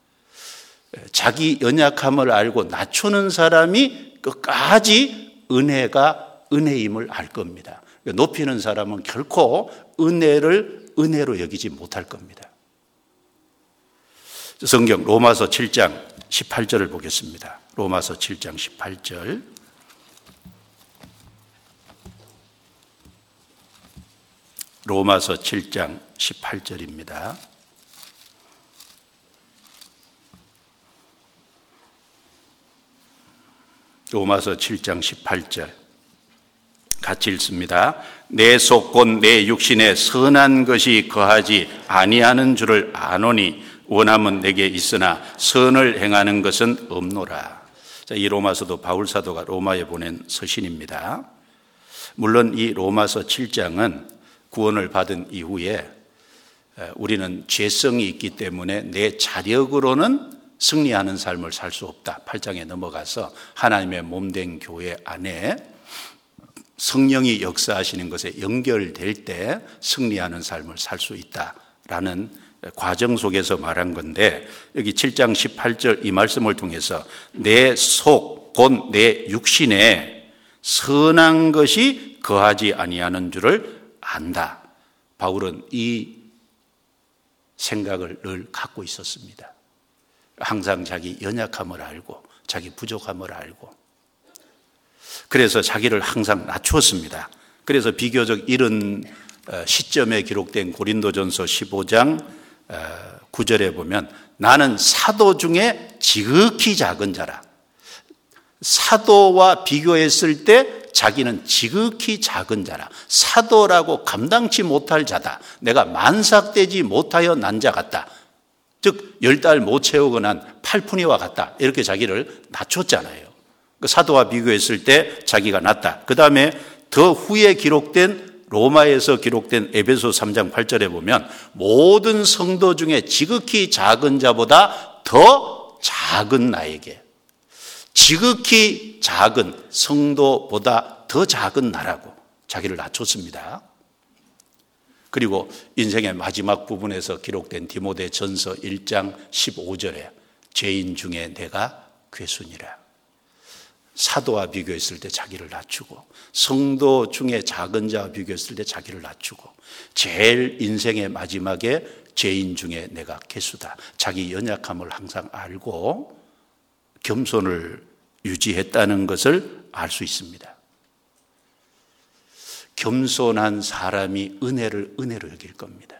자기 연약함을 알고 낮추는 사람이 끝까지 은혜가 은혜임을 알 겁니다. 높이는 사람은 결코 은혜를 은혜로 여기지 못할 겁니다. 성경 로마서 칠 장 십팔 절을 보겠습니다. 로마서 칠 장 십팔 절. 로마서 칠 장 십팔 절입니다. 로마서 칠 장 십팔 절 같이 읽습니다. 내 속 곧 내 육신에 선한 것이 거하지 아니하는 줄을 아노니 원함은 내게 있으나 선을 행하는 것은 없노라. 자, 이 로마서도 바울 사도가 로마에 보낸 서신입니다. 물론 이 로마서 칠 장은 구원을 받은 이후에 우리는 죄성이 있기 때문에 내 자력으로는 승리하는 삶을 살 수 없다. 팔 장에 넘어가서 하나님의 몸된 교회 안에 성령이 역사하시는 것에 연결될 때 승리하는 삶을 살 수 있다라는 과정 속에서 말한 건데, 여기 칠 장 십팔 절 이 말씀을 통해서 내 속, 곧 내 육신에 선한 것이 거하지 아니하는 줄을 안다. 바울은 이 생각을 늘 갖고 있었습니다. 항상 자기 연약함을 알고 자기 부족함을 알고, 그래서 자기를 항상 낮추었습니다. 그래서 비교적 이른 시점에 기록된 고린도전서 십오 장 구 절에 보면 나는 사도 중에 지극히 작은 자라. 사도와 비교했을 때 자기는 지극히 작은 자라. 사도라고 감당치 못할 자다. 내가 만삭되지 못하여 난 자 같다. 즉 열 달 못 채우고 난 팔푼이와 같다. 이렇게 자기를 낮췄잖아요. 사도와 비교했을 때 자기가 낮다. 그 다음에 더 후에 기록된 로마에서 기록된 에베소 삼 장 팔 절에 보면 모든 성도 중에 지극히 작은 자보다 더 작은 나에게, 지극히 작은 성도보다 더 작은 나라고 자기를 낮췄습니다. 그리고 인생의 마지막 부분에서 기록된 디모데전서 일 장 십오 절에 죄인 중에 내가 괴순이라. 사도와 비교했을 때 자기를 낮추고, 성도 중에 작은 자와 비교했을 때 자기를 낮추고, 제일 인생의 마지막에 죄인 중에 내가 괴수다. 자기 연약함을 항상 알고 겸손을 유지했다는 것을 알 수 있습니다. 겸손한 사람이 은혜를 은혜로 여길 겁니다.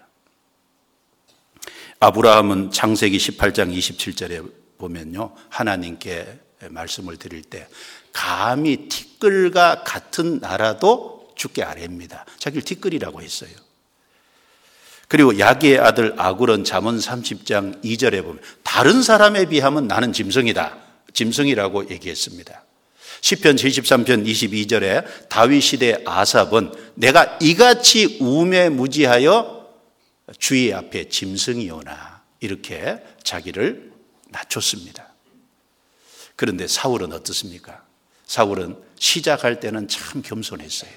아브라함은 창세기 십팔 장 이십칠 절에 보면요, 하나님께 말씀을 드릴 때 감히 티끌과 같은 나라도 주께 아뢰입니다. 자기를 티끌이라고 했어요. 그리고 야기의 아들 아굴은 잠언 삼십 장 이 절에 보면 다른 사람에 비하면 나는 짐승이다. 짐승이라고 얘기했습니다. 시편 칠십삼 편 이십이 절에 다윗 시대 아삽은 내가 이같이 우매무지하여 주의 앞에 짐승이오나, 이렇게 자기를 낮췄습니다. 그런데 사울은 어떻습니까? 사울은 시작할 때는 참 겸손했어요.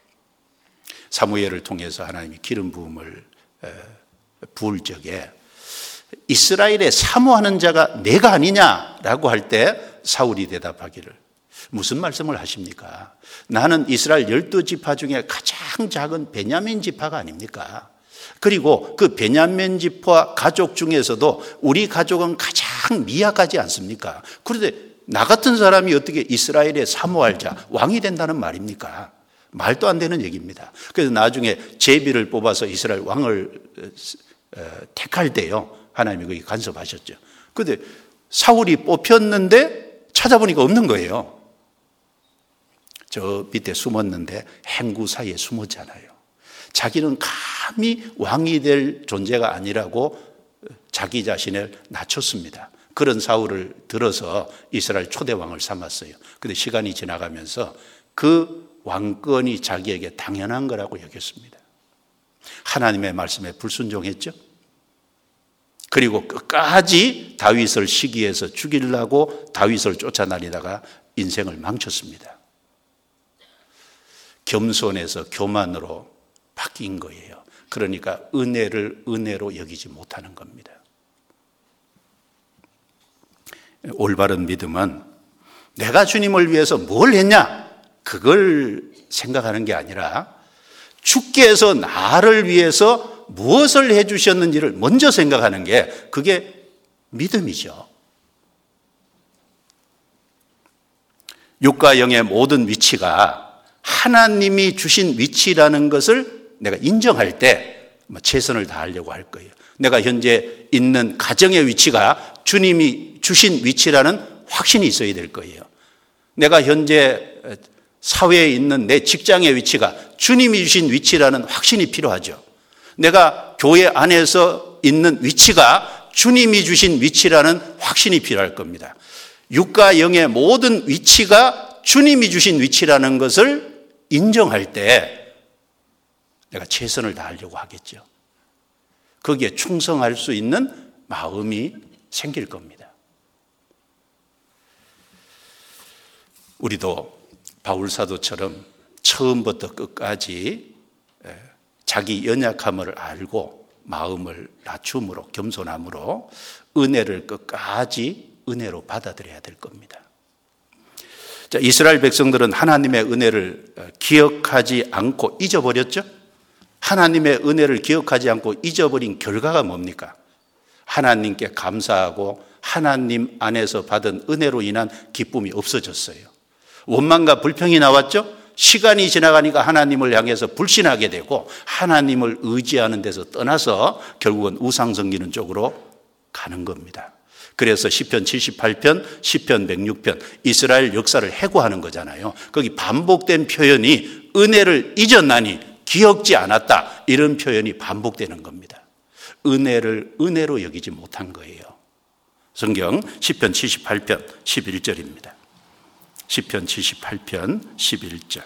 사무엘을 통해서 하나님이 기름 부음을 부을 적에 이스라엘에 사모하는 자가 내가 아니냐라고 할 때 사울이 대답하기를, 무슨 말씀을 하십니까? 나는 이스라엘 열두 지파 중에 가장 작은 베냐민 지파가 아닙니까? 그리고 그 베냐민 지파 가족 중에서도 우리 가족은 가장 미약하지 않습니까? 그런데 나 같은 사람이 어떻게 이스라엘의 사모할 자, 왕이 된다는 말입니까? 말도 안 되는 얘기입니다. 그래서 나중에 제비를 뽑아서 이스라엘 왕을 택할 때요, 하나님이 거기 간섭하셨죠. 그런데 사울이 뽑혔는데 찾아보니까 없는 거예요. 저 밑에 숨었는데 행구 사이에 숨었잖아요. 자기는 감히 왕이 될 존재가 아니라고 자기 자신을 낮췄습니다. 그런 사울을 들어서 이스라엘 초대왕을 삼았어요. 그런데 시간이 지나가면서 그 왕권이 자기에게 당연한 거라고 여겼습니다. 하나님의 말씀에 불순종했죠. 그리고 끝까지 다윗을 시기해서 죽이려고 다윗을 쫓아다니다가 인생을 망쳤습니다. 겸손에서 교만으로 바뀐 거예요. 그러니까 은혜를 은혜로 여기지 못하는 겁니다. 올바른 믿음은 내가 주님을 위해서 뭘 했냐, 그걸 생각하는 게 아니라 주께서 나를 위해서 무엇을 해주셨는지를 먼저 생각하는 게, 그게 믿음이죠. 육과 영의 모든 위치가 하나님이 주신 위치라는 것을 내가 인정할 때 최선을 다하려고 할 거예요. 내가 현재 있는 가정의 위치가 주님이 주신 위치라는 확신이 있어야 될 거예요. 내가 현재 사회에 있는 내 직장의 위치가 주님이 주신 위치라는 확신이 필요하죠. 내가 교회 안에서 있는 위치가 주님이 주신 위치라는 확신이 필요할 겁니다. 육과 영의 모든 위치가 주님이 주신 위치라는 것을 인정할 때 내가 최선을 다하려고 하겠죠. 거기에 충성할 수 있는 마음이 생길 겁니다. 우리도 바울 사도처럼 처음부터 끝까지 자기 연약함을 알고 마음을 낮춤으로 겸손함으로 은혜를 끝까지 은혜로 받아들여야 될 겁니다. 자, 이스라엘 백성들은 하나님의 은혜를 기억하지 않고 잊어버렸죠? 하나님의 은혜를 기억하지 않고 잊어버린 결과가 뭡니까? 하나님께 감사하고 하나님 안에서 받은 은혜로 인한 기쁨이 없어졌어요. 원망과 불평이 나왔죠? 시간이 지나가니까 하나님을 향해서 불신하게 되고 하나님을 의지하는 데서 떠나서 결국은 우상 섬기는 쪽으로 가는 겁니다. 그래서 시편 칠십팔 편, 시편 백육 편 이스라엘 역사를 해고하는 거잖아요. 거기 반복된 표현이 은혜를 잊었나니 기억지 않았다, 이런 표현이 반복되는 겁니다. 은혜를 은혜로 여기지 못한 거예요. 성경 시편 칠십팔 편 십일 절입니다. 시편 칠십팔 편 십일 절.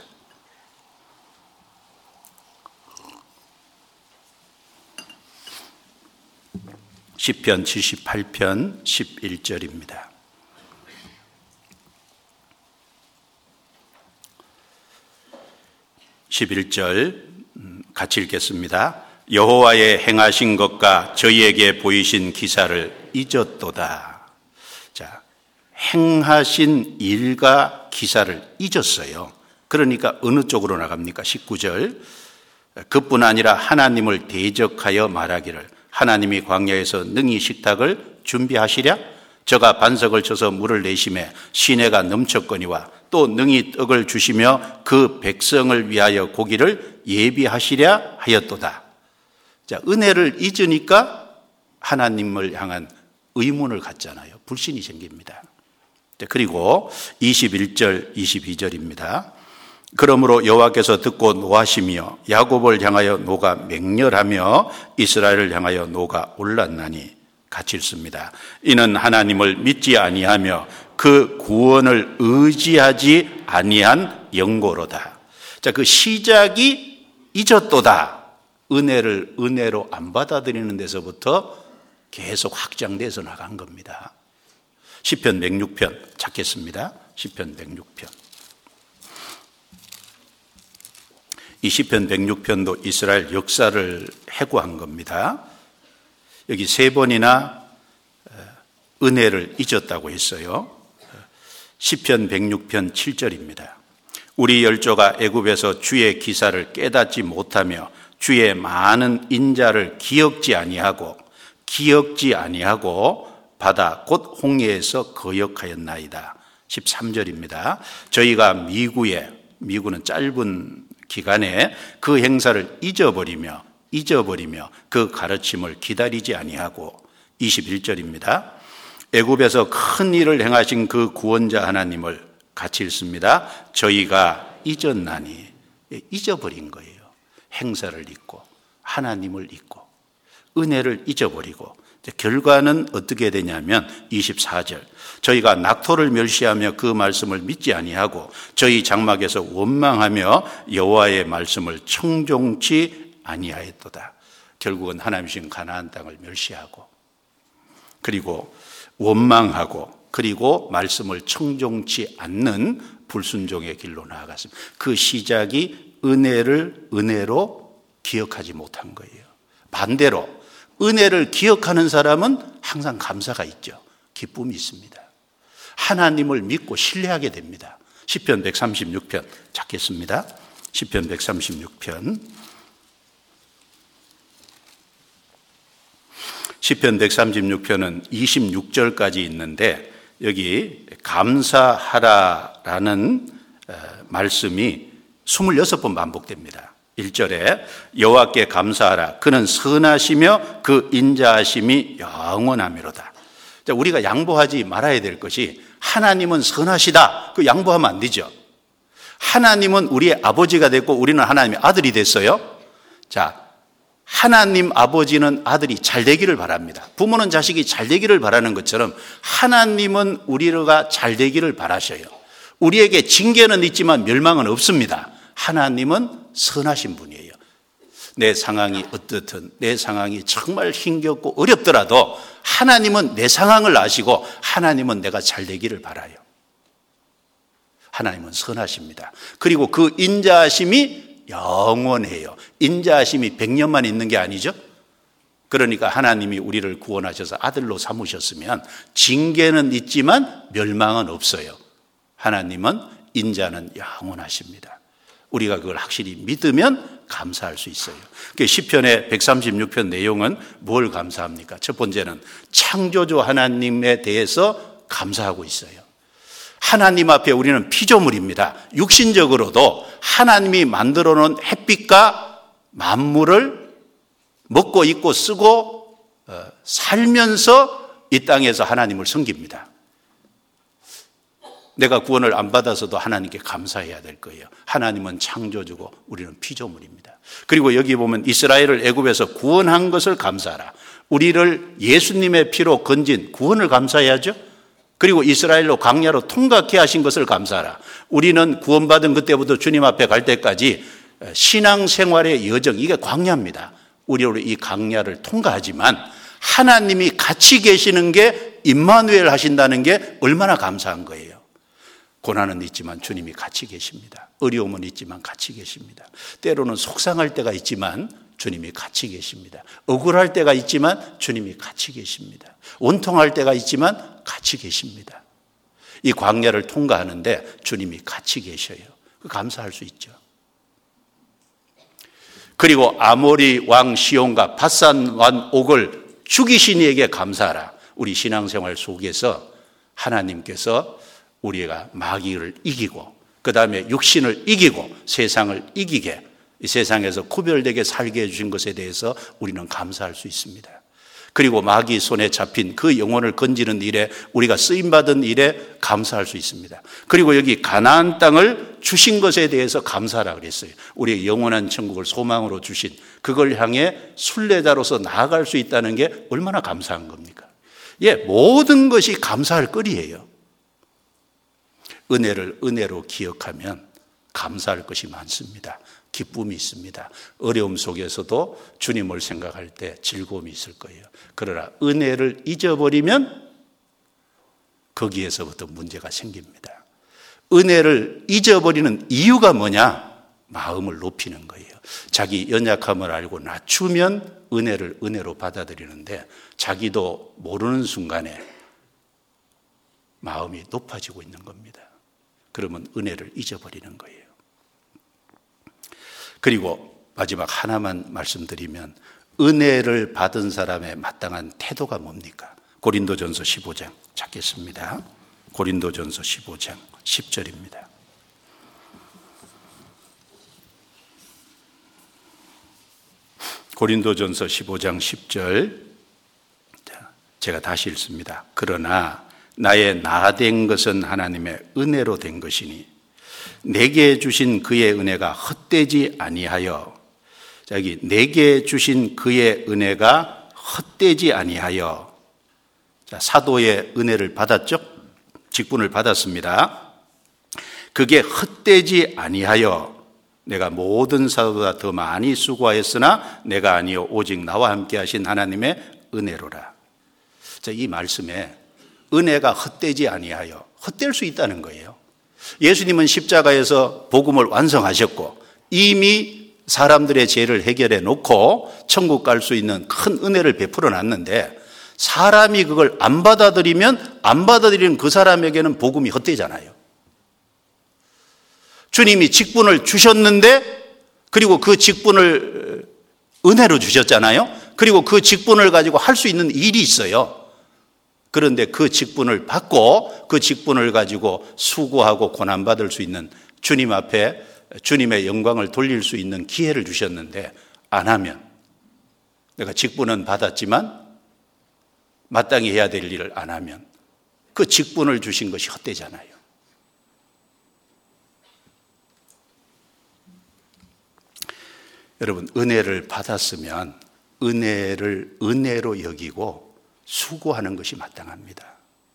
시편 칠십팔 편 십일 절입니다. 십일 절 같이 읽겠습니다. 여호와의 행하신 것과 저희에게 보이신 기사를 잊었도다. 자, 행하신 일과 기사를 잊었어요. 그러니까 어느 쪽으로 나갑니까? 십구 절. 그뿐 아니라 하나님을 대적하여 말하기를 하나님이 광야에서 능히 식탁을 준비하시랴? 저가 반석을 쳐서 물을 내심에 시내가 넘쳤거니와 또 능히 떡을 주시며 그 백성을 위하여 고기를 예비하시랴 하였도다. 자, 은혜를 잊으니까 하나님을 향한 의문을 갖잖아요. 불신이 생깁니다. 그리고 이십일 절, 이십이 절입니다. 그러므로 여호와께서 듣고 노하시며 야곱을 향하여 노가 맹렬하며 이스라엘을 향하여 노가 올랐나니 같이 읽습니다. 이는 하나님을 믿지 아니하며 그 구원을 의지하지 아니한 영고로다. 자, 그 시작이 잊었도다. 은혜를 은혜로 안 받아들이는 데서부터 계속 확장돼서 나간 겁니다. 시편 백육 편 찾겠습니다. 시편 백육 편. 이 시편 백육 편도 이스라엘 역사를 해고한 겁니다. 여기 세 번이나 은혜를 잊었다고 했어요. 시편 백육 편 칠 절입니다. 우리 열조가 애굽에서 주의 기사를 깨닫지 못하며 주의 많은 인자를 기억지 아니하고 기억지 아니하고 바다 곧 홍해에서 거역하였나이다. 십삼 절입니다. 저희가 미구에, 미구는 짧은 기간에 그 행사를 잊어버리며 잊어버리며 그 가르침을 기다리지 아니하고 이십일 절입니다. 애굽에서 큰 일을 행하신 그 구원자 하나님을 같이 읽습니다. 저희가 잊었나니, 잊어버린 거예요. 행사를 잊고 하나님을 잊고 은혜를 잊어버리고 결과는 어떻게 되냐면 이십사 절. 저희가 낙토를 멸시하며 그 말씀을 믿지 아니하고 저희 장막에서 원망하며 여호와의 말씀을 청종치 아니하였도다. 결국은 하나님 주신 가나안 땅을 멸시하고 그리고 원망하고 그리고 말씀을 청종치 않는 불순종의 길로 나아갔습니다. 그 시작이 은혜를 은혜로 기억하지 못한 거예요. 반대로 은혜를 기억하는 사람은 항상 감사가 있죠. 기쁨이 있습니다. 하나님을 믿고 신뢰하게 됩니다. 시편 백삼십육 편 찾겠습니다. 시편 백삼십육 편. 시편 백삼십육 편은 이십육 절까지 있는데 여기 감사하라라는 말씀이 이십육 번 반복됩니다. 일 절에 여호와께 감사하라. 그는 선하시며 그 인자하심이 영원하미로다. 자, 우리가 양보하지 말아야 될 것이 하나님은 선하시다. 그 양보하면 안 되죠. 하나님은 우리의 아버지가 됐고 우리는 하나님의 아들이 됐어요. 자, 하나님 아버지는 아들이 잘 되기를 바랍니다. 부모는 자식이 잘 되기를 바라는 것처럼 하나님은 우리가 잘 되기를 바라셔요. 우리에게 징계는 있지만 멸망은 없습니다. 하나님은 선하신 분이에요. 내 상황이 어떻든 내 상황이 정말 힘겹고 어렵더라도 하나님은 내 상황을 아시고 하나님은 내가 잘 되기를 바라요. 하나님은 선하십니다. 그리고 그 인자하심이 영원해요. 인자하심이 백 년만 있는 게 아니죠. 그러니까 하나님이 우리를 구원하셔서 아들로 삼으셨으면 징계는 있지만 멸망은 없어요. 하나님은 인자는 영원하십니다. 우리가 그걸 확실히 믿으면 감사할 수 있어요. 시편의 백삼십육 편 내용은 뭘 감사합니까? 첫 번째는 창조주 하나님에 대해서 감사하고 있어요. 하나님 앞에 우리는 피조물입니다. 육신적으로도 하나님이 만들어 놓은 햇빛과 만물을 먹고 입고 쓰고 살면서 이 땅에서 하나님을 섬깁니다. 내가 구원을 안 받아서도 하나님께 감사해야 될 거예요. 하나님은 창조주고 우리는 피조물입니다. 그리고 여기 보면 이스라엘을 애굽에서 구원한 것을 감사하라. 우리를 예수님의 피로 건진 구원을 감사해야죠. 그리고 이스라엘로 광야로 통과케 하신 것을 감사하라. 우리는 구원받은 그때부터 주님 앞에 갈 때까지 신앙생활의 여정, 이게 광야입니다. 우리로 이 광야를 통과하지만 하나님이 같이 계시는 게 임마누엘 하신다는 게 얼마나 감사한 거예요. 고난은 있지만 주님이 같이 계십니다. 어려움은 있지만 같이 계십니다. 때로는 속상할 때가 있지만 주님이 같이 계십니다. 억울할 때가 있지만 주님이 같이 계십니다. 원통할 때가 있지만 같이 계십니다. 이 광야를 통과하는데 주님이 같이 계셔요. 감사할 수 있죠. 그리고 아모리 왕 시온과 바산 왕 옥을 죽이신 이에게 감사하라. 우리 신앙생활 속에서 하나님께서 우리가 마귀를 이기고 그 다음에 육신을 이기고 세상을 이기게 이 세상에서 구별되게 살게 해주신 것에 대해서 우리는 감사할 수 있습니다. 그리고 마귀 손에 잡힌 그 영혼을 건지는 일에 우리가 쓰임받은 일에 감사할 수 있습니다. 그리고 여기 가나안 땅을 주신 것에 대해서 감사하라 그랬어요. 우리의 영원한 천국을 소망으로 주신 그걸 향해 순례자로서 나아갈 수 있다는 게 얼마나 감사한 겁니까? 예, 모든 것이 감사할 거리예요. 은혜를 은혜로 기억하면 감사할 것이 많습니다. 기쁨이 있습니다. 어려움 속에서도 주님을 생각할 때 즐거움이 있을 거예요. 그러나 은혜를 잊어버리면 거기에서부터 문제가 생깁니다. 은혜를 잊어버리는 이유가 뭐냐? 마음을 높이는 거예요. 자기 연약함을 알고 낮추면 은혜를 은혜로 받아들이는데 자기도 모르는 순간에 마음이 높아지고 있는 겁니다. 그러면 은혜를 잊어버리는 거예요. 그리고 마지막 하나만 말씀드리면 은혜를 받은 사람의 마땅한 태도가 뭡니까? 고린도전서 십오 장 찾겠습니다. 고린도전서 십오 장 십 절입니다. 고린도전서 십오 장 십 절 제가 다시 읽습니다. 그러나 나의 나된 것은 하나님의 은혜로 된 것이니 내게 주신 그의 은혜가 헛되지 아니하여 자, 여기 내게 주신 그의 은혜가 헛되지 아니하여 자, 사도의 은혜를 받았죠? 직분을 받았습니다. 그게 헛되지 아니하여 내가 모든 사도보다 더 많이 수고하였으나 내가 아니요 오직 나와 함께 하신 하나님의 은혜로라. 자, 이 말씀에 은혜가 헛되지 아니하여 헛될 수 있다는 거예요. 예수님은 십자가에서 복음을 완성하셨고 이미 사람들의 죄를 해결해 놓고 천국 갈 수 있는 큰 은혜를 베풀어 놨는데 사람이 그걸 안 받아들이면 안 받아들이는 그 사람에게는 복음이 헛되잖아요. 주님이 직분을 주셨는데 그리고 그 직분을 은혜로 주셨잖아요. 그리고 그 직분을 가지고 할 수 있는 일이 있어요. 그런데 그 직분을 받고 그 직분을 가지고 수고하고 고난받을 수 있는 주님 앞에 주님의 영광을 돌릴 수 있는 기회를 주셨는데 안 하면 내가 직분은 받았지만 마땅히 해야 될 일을 안 하면 그 직분을 주신 것이 헛되잖아요. 여러분, 은혜를 받았으면 은혜를 은혜로 여기고 수고하는 것이 마땅합니다.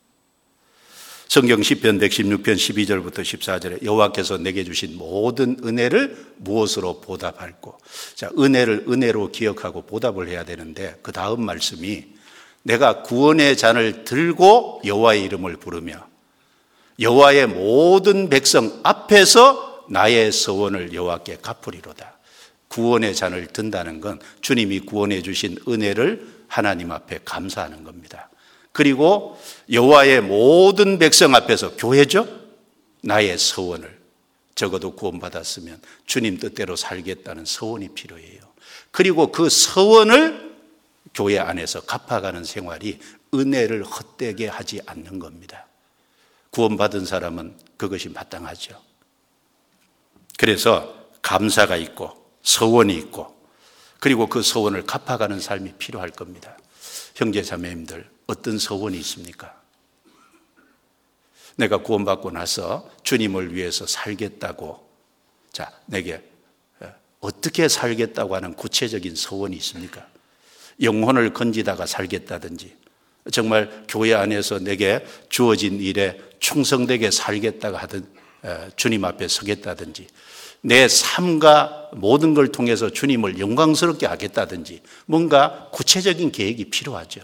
성경 시편 백십육 편 십이 절부터 십사 절에 여호와께서 내게 주신 모든 은혜를 무엇으로 보답할꼬. 자, 은혜를 은혜로 기억하고 보답을 해야 되는데 그 다음 말씀이 내가 구원의 잔을 들고 여호와의 이름을 부르며 여호와의 모든 백성 앞에서 나의 서원을 여호와께 갚으리로다. 구원의 잔을 든다는 건 주님이 구원해 주신 은혜를 하나님 앞에 감사하는 겁니다. 그리고 여호와의 모든 백성 앞에서, 교회죠? 나의 서원을, 적어도 구원받았으면 주님 뜻대로 살겠다는 서원이 필요해요. 그리고 그 서원을 교회 안에서 갚아가는 생활이 은혜를 헛되게 하지 않는 겁니다. 구원받은 사람은 그것이 마땅하죠. 그래서 감사가 있고 서원이 있고, 그리고 그 서원을 갚아가는 삶이 필요할 겁니다. 형제 자매님들, 어떤 서원이 있습니까? 내가 구원받고 나서 주님을 위해서 살겠다고, 자, 내게 어떻게 살겠다고 하는 구체적인 서원이 있습니까? 영혼을 건지다가 살겠다든지, 정말 교회 안에서 내게 주어진 일에 충성되게 살겠다고 하든, 주님 앞에 서겠다든지, 내 삶과 모든 걸 통해서 주님을 영광스럽게 하겠다든지, 뭔가 구체적인 계획이 필요하죠.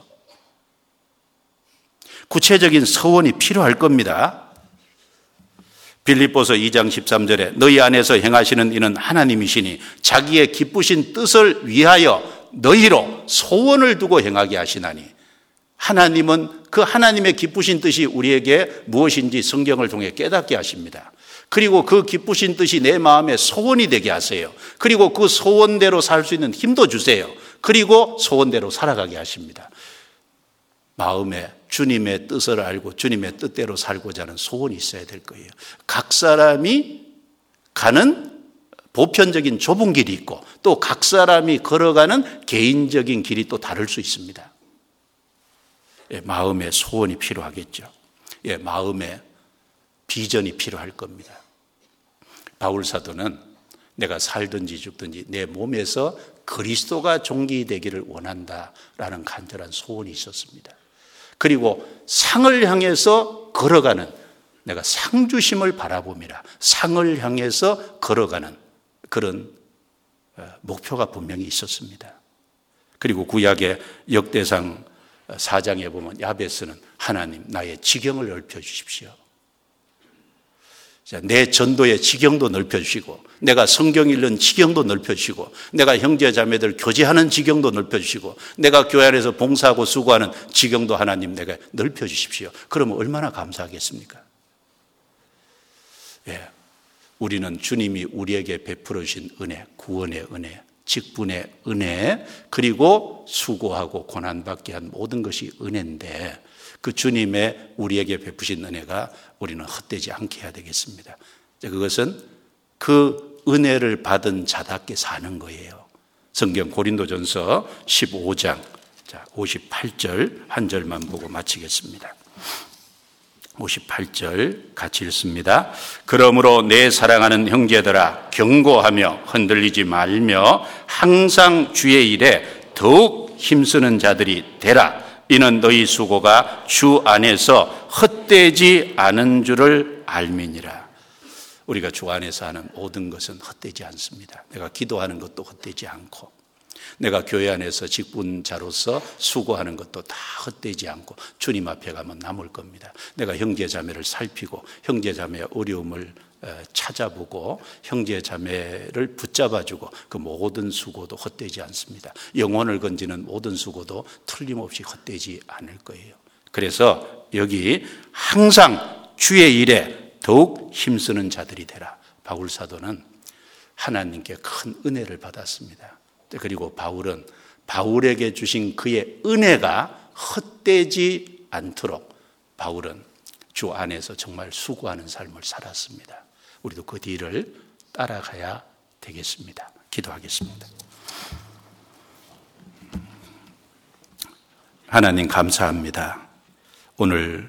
구체적인 서원이 필요할 겁니다. 빌립보서 이 장 십삼 절에 너희 안에서 행하시는 이는 하나님이시니 자기의 기쁘신 뜻을 위하여 너희로 소원을 두고 행하게 하시나니, 하나님은 그 하나님의 기쁘신 뜻이 우리에게 무엇인지 성경을 통해 깨닫게 하십니다. 그리고 그 기쁘신 뜻이 내 마음에 소원이 되게 하세요. 그리고 그 소원대로 살 수 있는 힘도 주세요. 그리고 소원대로 살아가게 하십니다. 마음에 주님의 뜻을 알고 주님의 뜻대로 살고자 하는 소원이 있어야 될 거예요. 각 사람이 가는 보편적인 좁은 길이 있고, 또 각 사람이 걸어가는 개인적인 길이 또 다를 수 있습니다. 예, 마음의 소원이 필요하겠죠. 예, 마음의 비전이 필요할 겁니다. 바울 사도는 내가 살든지 죽든지 내 몸에서 그리스도가 존귀되기를 원한다라는 간절한 소원이 있었습니다. 그리고 상을 향해서 걸어가는, 내가 상 주심을 바라봄이라, 상을 향해서 걸어가는 그런 목표가 분명히 있었습니다. 그리고 구약의 역대상 사 장에 보면 야베스는 하나님 나의 지경을 넓혀주십시오. 내 전도의 지경도 넓혀주시고, 내가 성경 읽는 지경도 넓혀주시고, 내가 형제 자매들 교제하는 지경도 넓혀주시고, 내가 교회 안에서 봉사하고 수고하는 지경도 하나님 내가 넓혀주십시오. 그러면 얼마나 감사하겠습니까? 예, 우리는 주님이 우리에게 베풀어 주신 은혜, 구원의 은혜, 직분의 은혜, 그리고 수고하고 고난받게 한 모든 것이 은혜인데, 그 주님의 우리에게 베푸신 은혜가 우리는 헛되지 않게 해야 되겠습니다. 그것은 그 은혜를 받은 자답게 사는 거예요. 성경 고린도전서 십오 장 오십팔 절 한 절만 보고 마치겠습니다. 오십팔 절 같이 읽습니다. 그러므로 내 사랑하는 형제들아, 경고하며 흔들리지 말며 항상 주의 일에 더욱 힘쓰는 자들이 되라. 이는 너희 수고가 주 안에서 헛되지 않은 줄을 알미니라. 우리가 주 안에서 하는 모든 것은 헛되지 않습니다. 내가 기도하는 것도 헛되지 않고, 내가 교회 안에서 직분자로서 수고하는 것도 다 헛되지 않고 주님 앞에 가면 남을 겁니다. 내가 형제 자매를 살피고 형제 자매의 어려움을 찾아보고 형제 자매를 붙잡아주고, 그 모든 수고도 헛되지 않습니다. 영혼을 건지는 모든 수고도 틀림없이 헛되지 않을 거예요. 그래서 여기 항상 주의 일에 더욱 힘쓰는 자들이 되라. 바울 사도는 하나님께 큰 은혜를 받았습니다. 그리고 바울은 바울에게 주신 그의 은혜가 헛되지 않도록 바울은 주 안에서 정말 수고하는 삶을 살았습니다. 우리도 그 뒤를 따라가야 되겠습니다. 기도하겠습니다. 하나님 감사합니다. 오늘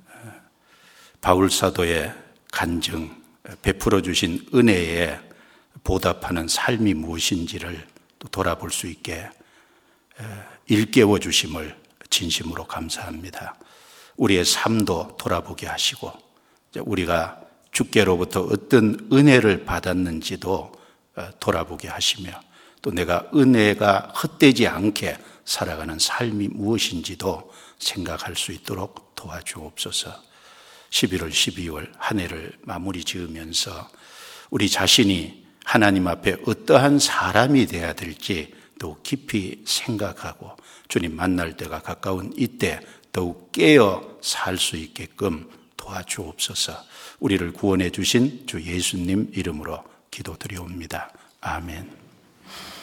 바울 사도의 간증, 베풀어 주신 은혜에 보답하는 삶이 무엇인지를 또 돌아볼 수 있게 일깨워 주심을 진심으로 감사합니다. 우리의 삶도 돌아보게 하시고, 우리가 주께로부터 어떤 은혜를 받았는지도 돌아보게 하시며, 또 내가 은혜가 헛되지 않게 살아가는 삶이 무엇인지도 생각할 수 있도록 도와주옵소서. 십일월, 십이월 한 해를 마무리 지으면서 우리 자신이 하나님 앞에 어떠한 사람이 되어야 될지 더욱 깊이 생각하고 주님 만날 때가 가까운 이때 더욱 깨어 살 수 있게끔 도와주옵소서. 우리를 구원해 주신 주 예수님 이름으로 기도드리옵니다. 아멘.